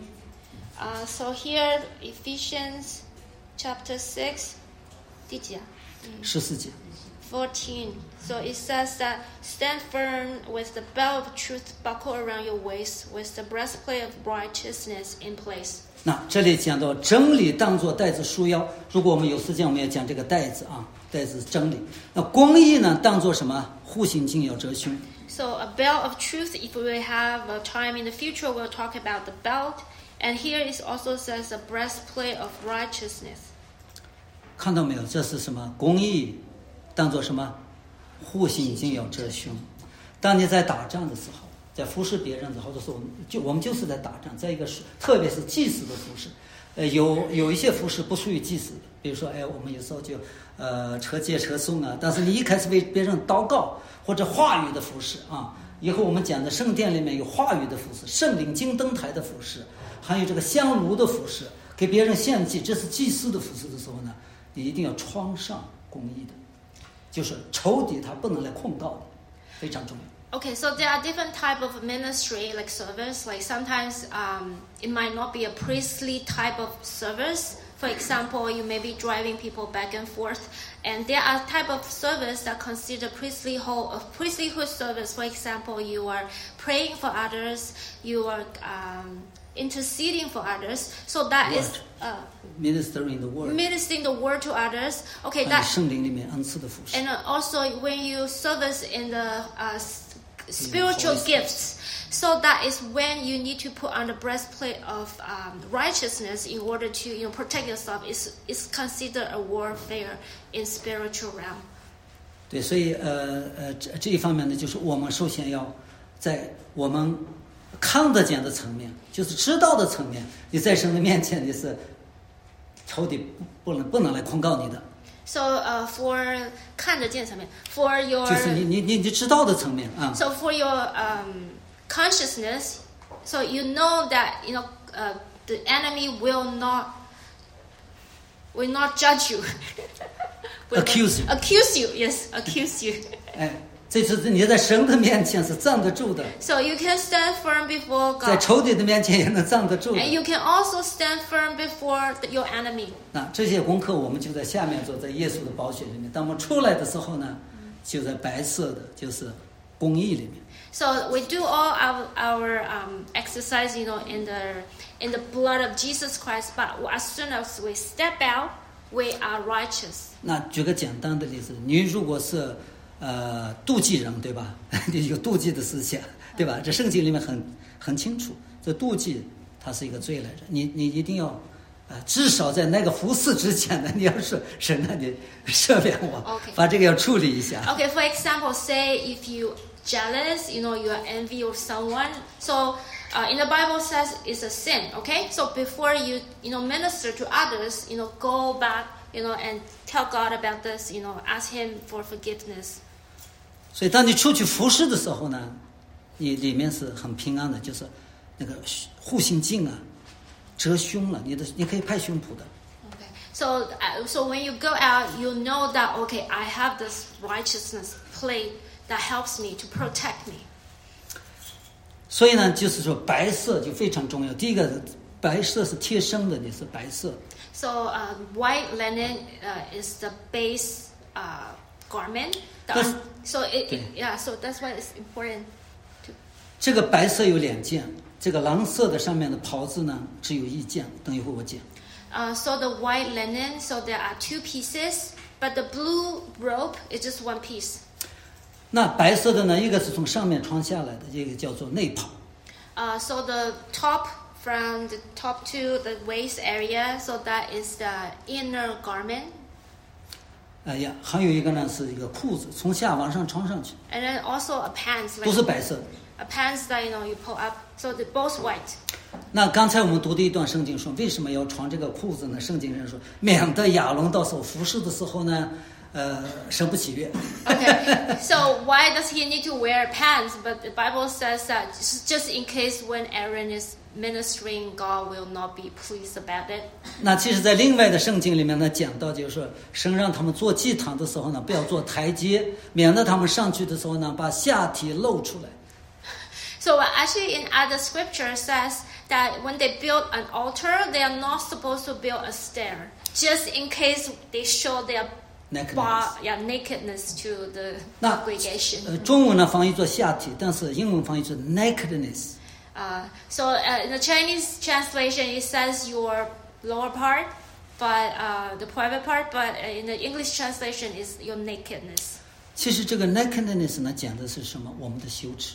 Uh, so here, Ephesians chapter six, 第几啊？ 十四节。 fourteen. So it says that stand firm with the belt of truth buckled around your waist, with the breastplate of righteousness in place. 那这里讲到真理当作带子束腰，如果我们有时间，我们要讲这个带子啊，带子是真理。那公义呢，当作什么？护心镜要遮胸。 So a belt of truth, if we have a time in the future, we'll talk about the belt. And here it also says a breastplate of righteousness. 看到没有？这是什么？公义当作什么？护心镜要遮胸。当你在打仗的时候，在服侍别人的，或者说我们就我们就是在打仗，在一个特别是祭司的服侍，呃，有有一些服侍不属于祭司的，比如说，哎，我们有时候就呃车接车送啊，但是你一开始为别人祷告或者话语的服侍啊，以后我们讲的圣殿里面有话语的服侍，圣灵金灯台的服侍，还有这个香炉的服侍，给别人献祭，这是祭司的服侍的时候呢，你一定要穿上公义的。就是仇敌他不能来控告你，非常重要。 Okay, so there are different type of ministry, like service. Like sometimes um, it might not be a priestly type of service. For example, you may be driving people back and forth, and there are type of service that consider priestly whole, of priestlyhood service. For example, you are praying for others, you are um, interceding for others. So that is uh, ministering the word, ministering the word to others. Okay, that 圣灵里面恩赐的服侍。 and also when you service in the uh, spiritual gifts, so that is when you need to put on the breastplate of um, righteousness in order to you know protect yourself. It's it's considered a warfare in spiritual realm. 对，所以呃呃这这一方面呢，就是我们首先要在我们看得见的层面，就是知道的层面，你在神的面前你是仇敌不不能不能来控告你的。 So uh, for 看得见层面 for your 就是你你你你知道的层面啊。 so for your um, consciousness, so you know that you know uh, the enemy will not will not judge you. Will Accuse you. Accuse you, yes, accuse you. 哎，这次你在神的面前是站得住的， So you can stand firm before 在 God. 仇敌的面前也能站得住的。 And you can also stand firm before the, your enemy. 那这些功课我们就在下面做，在耶稣的宝血里面。当我们出来的时候呢，就在白色的，就是公义里面。 So we do all our, our um, exercise, you know, in the in the blood of Jesus Christ. But as soon as we step out, we are righteous. 那举个简单的例子，你如果是呃妒忌人，对吧？你有妒忌的思想，对吧？这圣经里面很很清楚，这妒忌它是一个罪来着。你你一定要呃至少在那个服侍之前呢，你要说神啊，你赦免我 Okay. 把这个要处理一下。 Okay, for example, say if you jealous, you know, you are envy of someone. So uh, in the Bible says it's a sin. Okay, so before you you know minister to others, you know, go back, you know, and tell God about this. You know, ask Him for forgiveness. 所以当你出去服侍的时候呢，你里面是很平安的，就是那个护心镜啊，遮胸了，你的你可以拍胸脯的。 Okay, so uh, so when you go out, you know that okay, I have this righteousness plate that helps me to protect me. 所以呢，就是说白色就非常重要。第一个， 白色是贴身的，也是白色。 So uh, white linen uh, is the base uh, garment. The, That's- so it, it, Okay. yeah, so that's why it's important. 这个白色有两件，这个蓝色的上面的袍子呢只有一件，等一会儿我讲。 Uh, so the white linen, so there are two pieces, but the blue robe is just one piece. 那白色的呢，一个是从上面穿下来的，这个叫做内袍。 Uh, so the top from the top to the waist area, so that is the inner garment. 哎呀，还有一个呢是一个裤子，从下往上穿上去， And then also a pants, 不 like 是白色的。 a pants that you know you pull up. So they're both white. 那刚才我们读的一段圣经说，为什么要穿这个裤子呢？圣经人说，免得亚伦到时候服侍的时候呢，呃，神不喜悦。 Okay, so why does he need to wear pants? But the Bible says that just just in case when Aaron is ministering, God will not be pleased about it. 那其实，在另外的圣经里面呢，讲到就是说，神让他们做祭坛的时候呢，不要做台阶，免得他们上去的时候呢，把下体露出来。 So uh, actually, in other scripture says that when they build an altar, they are not supposed to build a stair, just in case they show their Nakedness. bar, yeah, nakedness to the 那 congregation. 呃，中文呢翻译作下体，但是英文翻译作 nakedness。 Uh, so uh, in the Chinese translation, it says your lower part, but uh, the private part. But uh, in the English translation, is your nakedness. 其实这个 nakedness 呢，讲的是什么？我们的羞耻。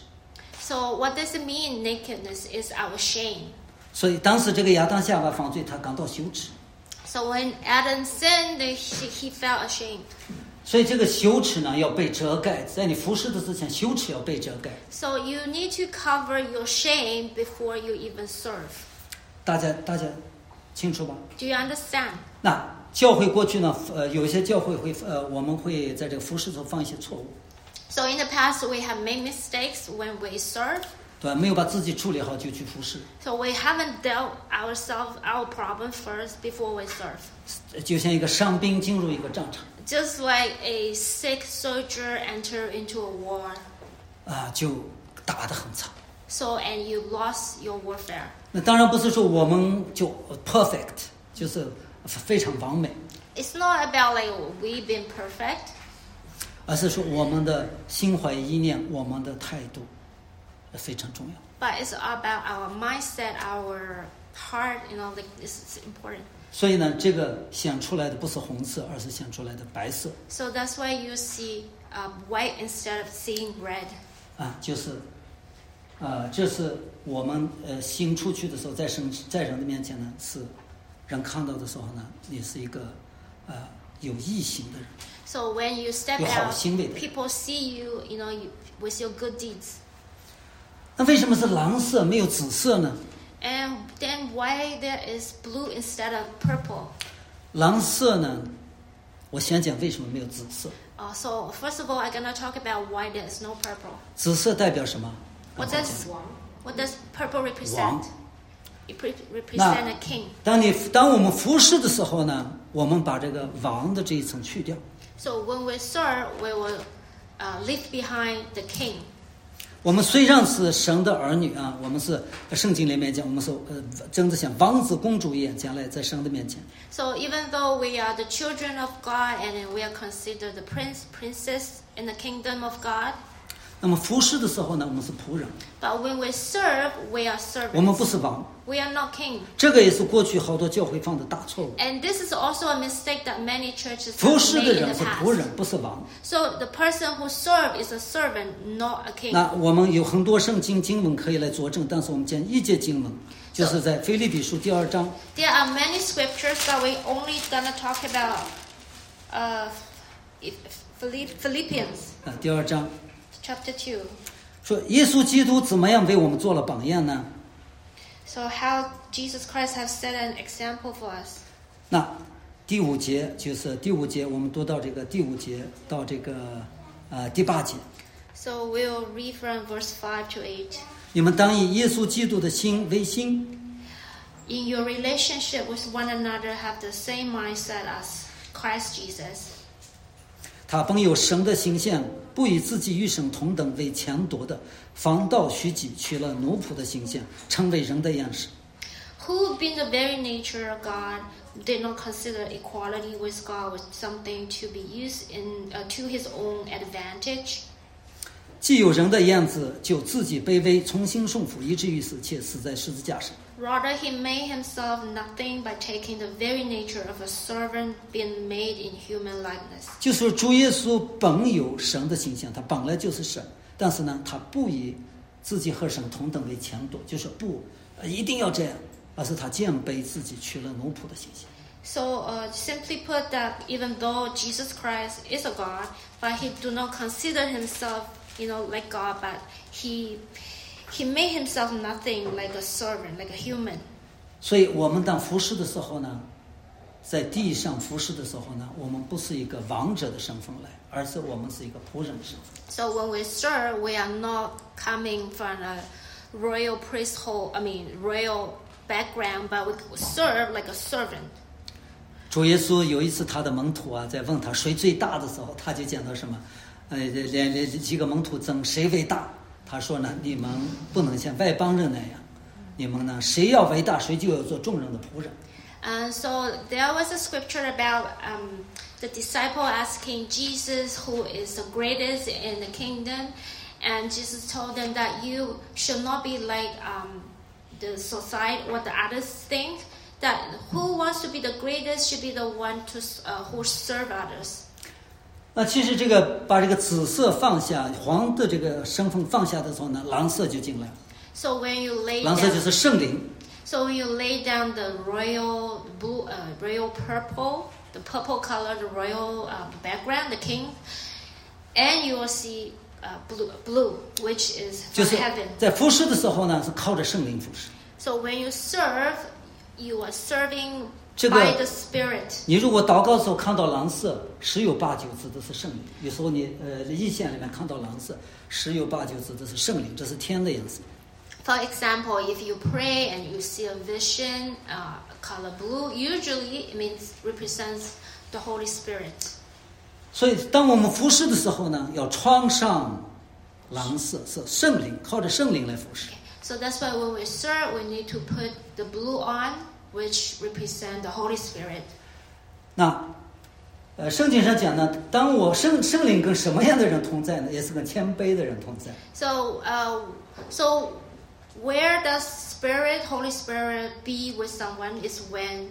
So what does it mean? Nakedness is our shame. 所以当时这个亚当夏娃犯罪，他感到羞耻。 So when Adam sinned, he, he felt ashamed. 所以这个羞耻呢要被遮盖，在你服侍的之前，羞耻要被遮盖。 So you need to cover your shame before you even serve. 大家大家清楚吧？ Do you understand? 那教会过去呢，呃，有一些教会会呃，我们会在这个服侍中犯一些错误， So in the past, we have made mistakes when we serve. 对吧？没有把自己处理好就去服侍， So we haven't dealt ourselves our problem first before we serve. 就像一个伤兵进入一个战场 Just like a sick soldier enter into a war. 啊，就打得很惨。 So and you lost your warfare. 那当然不是说我们就 perfect， 就是非常完美， It's not about like we've been perfect, 而是说我们的心怀意念，我们的态度非常重要。 but it's about our mindset, our heart. You know, like this is important. 所以呢，这个显出来的不是红色，而是显出来的白色 So that's why you see um, white instead of seeing red. 啊，就是啊，这是我们呃行出去的时候，在神在人的面前呢，是人看到的时候呢，你是一个呃有义行的人。 So when you step 有好 out, 行为的人。 people see you. You know, you, with your good deeds. 那为什么是蓝色没有紫色呢？ And then why there is blue instead of purple? 蓝色呢，我先讲为什么没有紫色。 Uh, so first of all, I'm gonna talk about why there is no purple. 紫色代表什么？ What does what does purple represent? 王。 It pre- 那 represent a king. 当你当我们服侍的时候呢，我们把这个王的这一层去掉。 So when we serve, we will uh, leave behind the king. 我们虽然是神的儿女啊，我们是圣经里面讲，我们是呃，真的像王子公主一样，将来在神的面前。 So even though we are the children of God and we are considered the prince, princess in the kingdom of God, 那么服侍的时候呢，我们是仆人， but when we serve, we are 我们 servants. 不是王。 We are not king. 这个也是过去好多教会犯的大错误。 And this is also a mistake that many churches 服 have 侍的 made in 人 the 是仆 past. 人，不是王。 So the person who serves is a servant, not a king. 那我们有很多圣经经文可以来佐证，但是我们讲一节经文，就是在腓立比书第二章 There are many scriptures that we only gonna talk about. Uh, if- Philipp- Philippians 啊，第二章 chapter two. 说，耶稣基督怎么样为我们做了榜样呢？ So how Jesus Christ has set an example for us. 那第五节就是第五节，我们读到这个第五节到这个呃第八节， So we'll read from verse five to eight. 你们当以耶稣基督的心为心， In your relationship with one another, have the same mindset as Christ Jesus. 他本有神的形象，不以自己与神同等为强夺的，反倒虚己，取了奴仆的形象，成为人的样式。 who being the very nature of God did not consider equality with God was something to be used in uh, to his own advantage. 既有人的样子，就自己卑微，从心顺服，以至于死，且死在十字架上。 Rather, he made himself nothing by taking the very nature of a servant, being made in human likeness. 就是说主耶稣本有神的形象，他本来就是神，但是呢，他不以自己和神同等为强夺，就是不一定要这样，而是他降卑自己，取了奴仆的形象。 So, uh, simply put, that even though Jesus Christ is a God, but he do not consider himself, you know, like God, but he he made himself nothing, like a servant, like a human. 所以我们当服侍的时候呢，在地上服侍的时候呢，我们不是一个王者的身份来，而是我们是一个仆人的身份。 So when we serve, we are not coming from a royal priesthood, I mean royal background, but we serve like a servant. 主耶稣有一次他的门徒啊，在问他谁最大的时候，他就讲到什么，呃，连连几个门徒争谁为大。他说呢，你们不能像外邦人那样，你们呢，谁要为大，谁就要做众人的仆人。 And so there was a scripture about um, the disciple asking Jesus who is the greatest in the kingdom, and Jesus told them that you should not be like um, the society or the others think, that who wants to be the greatest should be the one to uh, who serve others. 那其实这个把这个紫色放下，黄的这个身份放下的时候呢，蓝色就进来了。 So when you lay 蓝色就 down, 是圣灵。 so when you lay down the royal blue, uh, royal purple, the purple color, the royal uh, background, the king, and you will see uh, blue, blue, which is 就 from 是 heaven. 在服侍的时候呢，是靠着圣灵服侍。 So when you serve, you are serving 这个 by the Spirit. 你如果祷告的时候看到蓝色，十有八九指的是圣灵。有时候你呃意象里面看到蓝色，十有八九指的是圣灵，这是天的颜色。 For example, if you pray and you see a vision, uh, color blue, usually it means represents the Holy Spirit. 所以当我们服侍的时候呢，要穿上蓝色，是圣灵，靠着圣灵来服侍。 So that's why when we serve, we need to put the blue on, which represent the Holy Spirit. 那呃，圣经上讲呢，当我圣圣灵跟什么样的人同在呢？也是跟谦卑的人同在。 So, uh, so where does Spirit, Holy Spirit, be with someone is when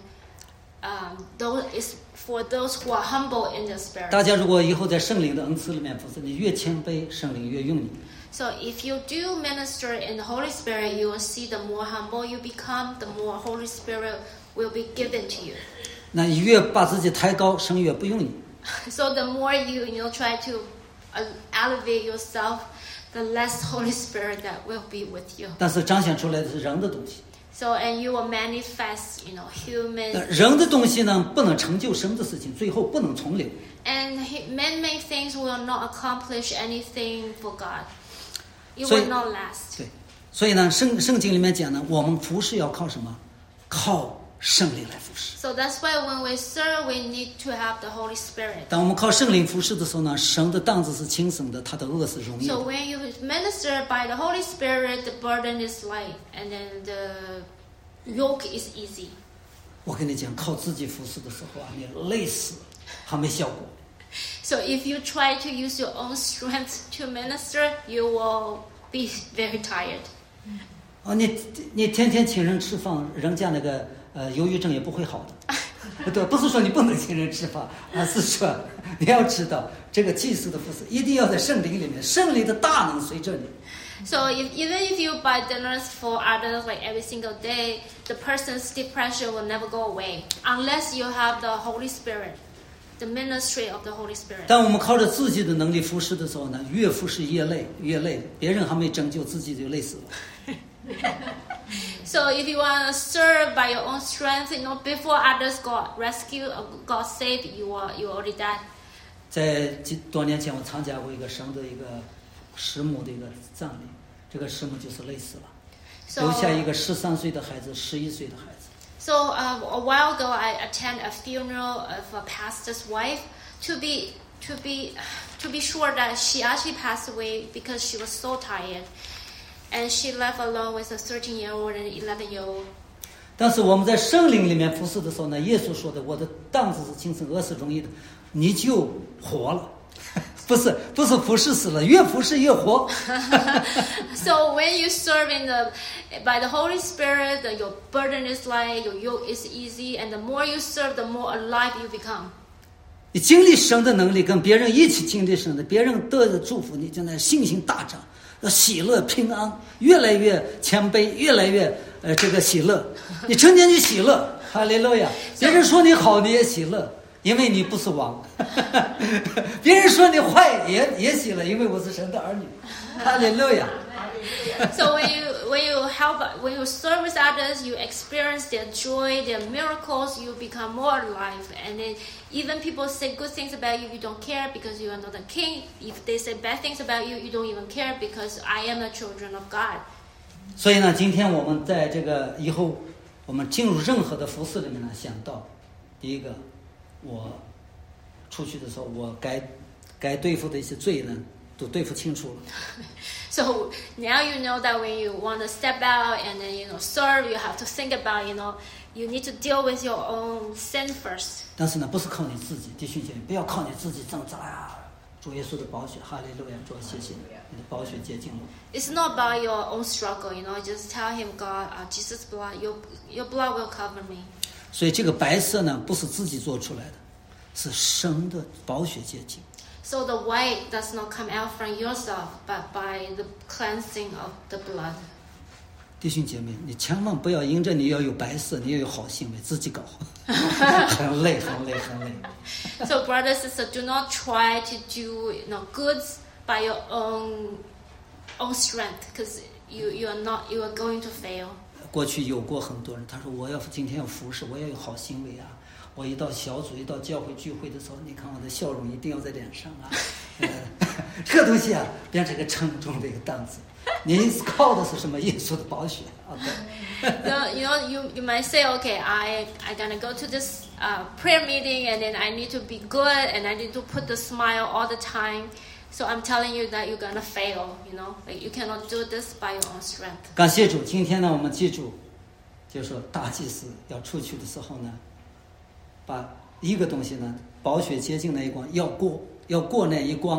um, those is for those who are humble in the Spirit. 大家如果以后在圣灵的恩赐里面服侍，你越谦卑，圣灵越用你。 So if you do minister in the Holy Spirit, you will see the more humble you become, the more Holy Spirit will be given to you. 那你越把自己抬高，神越不用你。 So the more you, you know, try to uh, elevate yourself, the less Holy Spirit that will be with you. 但是彰显出来的是人的东西。 So, and you will manifest, you know, 那 human. 人的东西呢，不能成就神的事情，最后不能从流。 And he- man-made things will not accomplish anything for God. It 所以- will not last. 对，所以呢，圣圣经里面讲呢，我们服侍要靠什么？靠圣灵来服侍。 So that's why when we serve, we need to have the Holy Spirit. 当我们靠圣灵服侍的时候呢，神的担子是轻省的，他的恶是容易 So 的。 when you minister by the Holy Spirit, the burden is light, and then the yoke is easy. 我跟你讲，靠自己服侍的时候啊，你累死，还没效果。 So if you try to use your own strength to minister, you will be very tired. 啊，你你天天请人吃饭，人家那个呃忧郁症也不会好的。对，不是说你不能请人吃饭，而是说你要知道，这个祭祀的服侍一定要在圣灵里面，圣灵的大能随着你。 So if, even if you buy dinners for others like every single day, the person's depression will never go away unless you have the Holy Spirit, the ministry of the Holy Spirit. 当我们靠着自己的能力服侍的时候呢，越服侍越累，越累，别人还没拯救，自己就累死了。 So if you want to serve by your own strength, you know, before others got rescued or got saved, you are you already died. 在几多年前，我参加过一个神的一个师母的一个葬礼，这个师母就是累死了， So, 留下一个十三岁的孩子，十一岁的孩子。 so uh, a while ago, I attended a funeral of a pastor's wife. To be to be to be sure that she actually passed away because she was so tired, and she left alone with a thirteen-year-old and eleven-year-old. 但是我们在圣灵里面服侍的时候呢，耶稣说的，我的担子是轻省，恶是容易的，你就活了。不是不是服侍死了，越服侍越活。 So when you serve in the by the Holy Spirit, your burden is light, your yoke is easy, and the more you serve, the more alive you become. 你经历神的能力，跟别人一起经历神的，别人得的祝福，你就那信心大涨，喜乐平安，越来越谦卑，越来越呃这个喜乐，你成天就喜乐，哈利路亚！别人说你好，你也喜乐。因为你不是王，别人说你坏也也喜了，因为我是神的儿女。哈利路亚。 So when you when you help when you service others, you experience their joy, their miracles. You become more alive, and then even people say good things about you, you don't care because you are not a king. If they say bad things about you, you don't even care because I am the children of God. 所以呢，今天我们在这个以后，我们进入任何的服事里面呢，想到第一个。我出去的时候，我该该对付的一些罪呢，都对付清楚了。 So now you know that when you want to step out and then you know serve, you have to think about you know you need to deal with your own sin first. 但是呢，不是靠你自己，弟兄姐妹，不要靠你自己挣扎呀！主耶稣的宝血，哈利路亚！主，谢谢你，你的宝血洁净了。 It's not about your own struggle, you know. Just tell him, God, uh, Jesus' blood, your your blood will cover me. 所以这个白色呢，不是自己做出来的，是神的宝血洁净。 So the white does not come out from yourself, but by the cleansing of the blood. 弟兄姐妹，你千万不要因着你要有白色，你要有好行为，自己搞，很累，很累，很累。 So brothers and sisters, do not try to do you know goods by your own own strength, because you you are not you are going to fail. 过去有过很多人，他说我要今天要服侍，我要有好行为啊！我一到小组，一到教会聚会的时候，你看我的笑容一定要在脸上啊！呃、这个东西啊，变成一个沉重的一个担子。你靠的是什么？耶稣的宝血啊！对。 You know, you you might say, okay, I I gonna go to this uh, prayer meeting, and then I need to be good, and I need to put the smile all the time. So I'm telling you that you're gonna fail. You know, like you cannot do this by your own strength. 感谢主，今天呢，我们记住，就是说大祭司要出去的时候呢，把一个东西呢，宝血洁净那一关要过，要过那一关。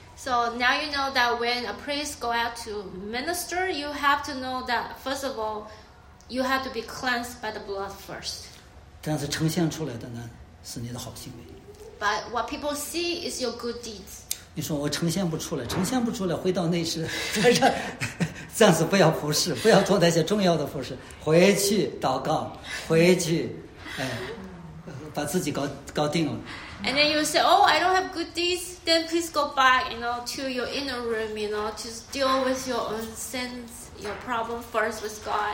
So now you know that when a priest go out to minister, you have to know that first of all, you have to be cleansed by the blood first. 但是呈现出来的呢，是你的好行为。 But what people see is your good deeds. 你说我呈现不出来，呈现不出来，回到内室，在这暂时不要服侍，不要做那些重要的服侍，回去祷告，回去，哎，把自己搞搞定了。 And then you say, oh, I don't have good deeds. Then please go back, you know, to your inner room, you know, to deal with your own sins, your problem first with God.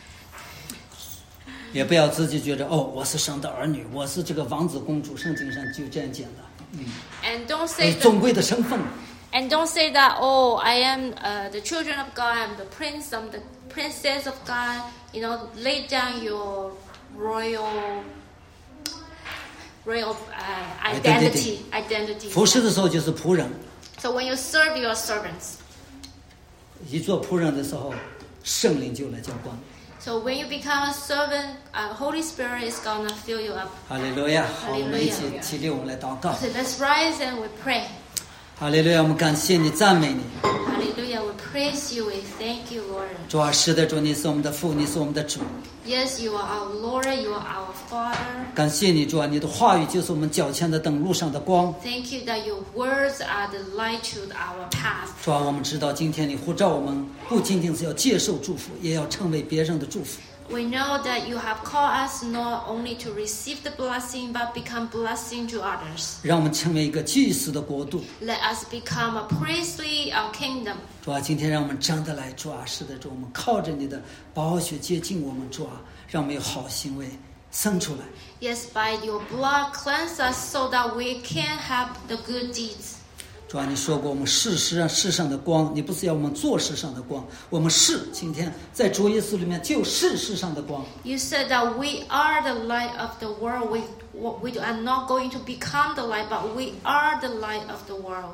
也不要自己觉得哦，我是神的儿女，我是这个王子公主，圣经上就这样讲的。嗯。 And don't say 尊贵的身份。 And don't say that, oh, I am uh, the children of God, I'm the prince, I'm the princess of God. You know, lay down your royal, royal uh, identity, identity. 服侍的时候就是仆人。 So when you serve your servants. 一做仆人的时候，圣灵就来浇灌。 So when you become a servant, uh, Holy Spirit is gonna fill you up. 哈利路亚！好，我们一起起立，我们来祷告。 So let's rise and we pray. 哈利路亚！我们感谢你，赞美你。 Hallelujah! We praise you. We thank you, Lord. 主啊，是的，主，你是我们的父，你是我们的主。 Yes, you are our Lord. You are our Father. 感谢你，主啊，你的话语就是我们脚前的灯，路上的光。 Thank you that your words are the light to our path. 主啊，我们知道今天你呼召我们，不仅仅是要接受祝福，也要成为别人的祝福。 We know that you have called us not only to receive the blessing, but become blessing to others. 让我们成为一个祭司的国度。 Let us become a priestly our kingdom. 主啊，今天让我们站得来，主啊，是的，主，我们靠着你的宝血接近我们，主啊，让我们有好行为生出来。 Yes, by your blood cleanse us so that we can have the good deeds. 主啊，你说过我们是世上世上的光，你不是要我们做世上的光，我们是今天在主耶稣里面就是世上的光。 You said that we are the light of the world. We we are not going to become the light, but we are the light of the world.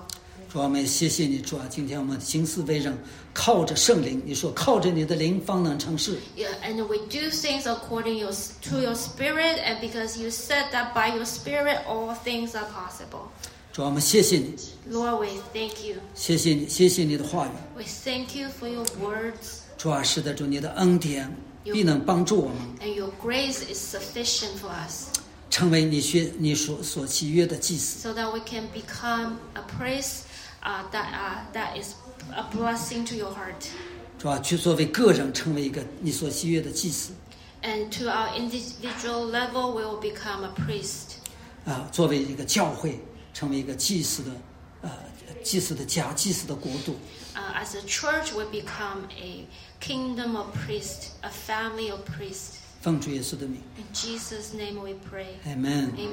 主啊，我们谢谢你，主啊，今天我们行事为人靠着圣灵，你说靠着你的灵方能成事。 Yeah, and we do things according your, to your spirit, and because you said that by your spirit all things are possible. 主啊，我们谢谢你， Lord, we thank you. 谢谢你，谢谢你的话语。 We thank you for your words, 主啊，是的，主你的恩典必能帮助我们 and your grace is sufficient for us, 成为你学你所所契约的祭司。 so that we can become a praise uh, that uh, that is a blessing to your heart. 主啊，去作为个人成为一个你所契约的祭司 And to our individual level, we will become a priest. 啊，作为一个教会成为一个祭司的呃祭司的家，祭司的国度。 Uh, as a church, we become a kingdom of priests, a family of priests. 奉主耶稣的名 In Jesus' name we pray. ，Amen。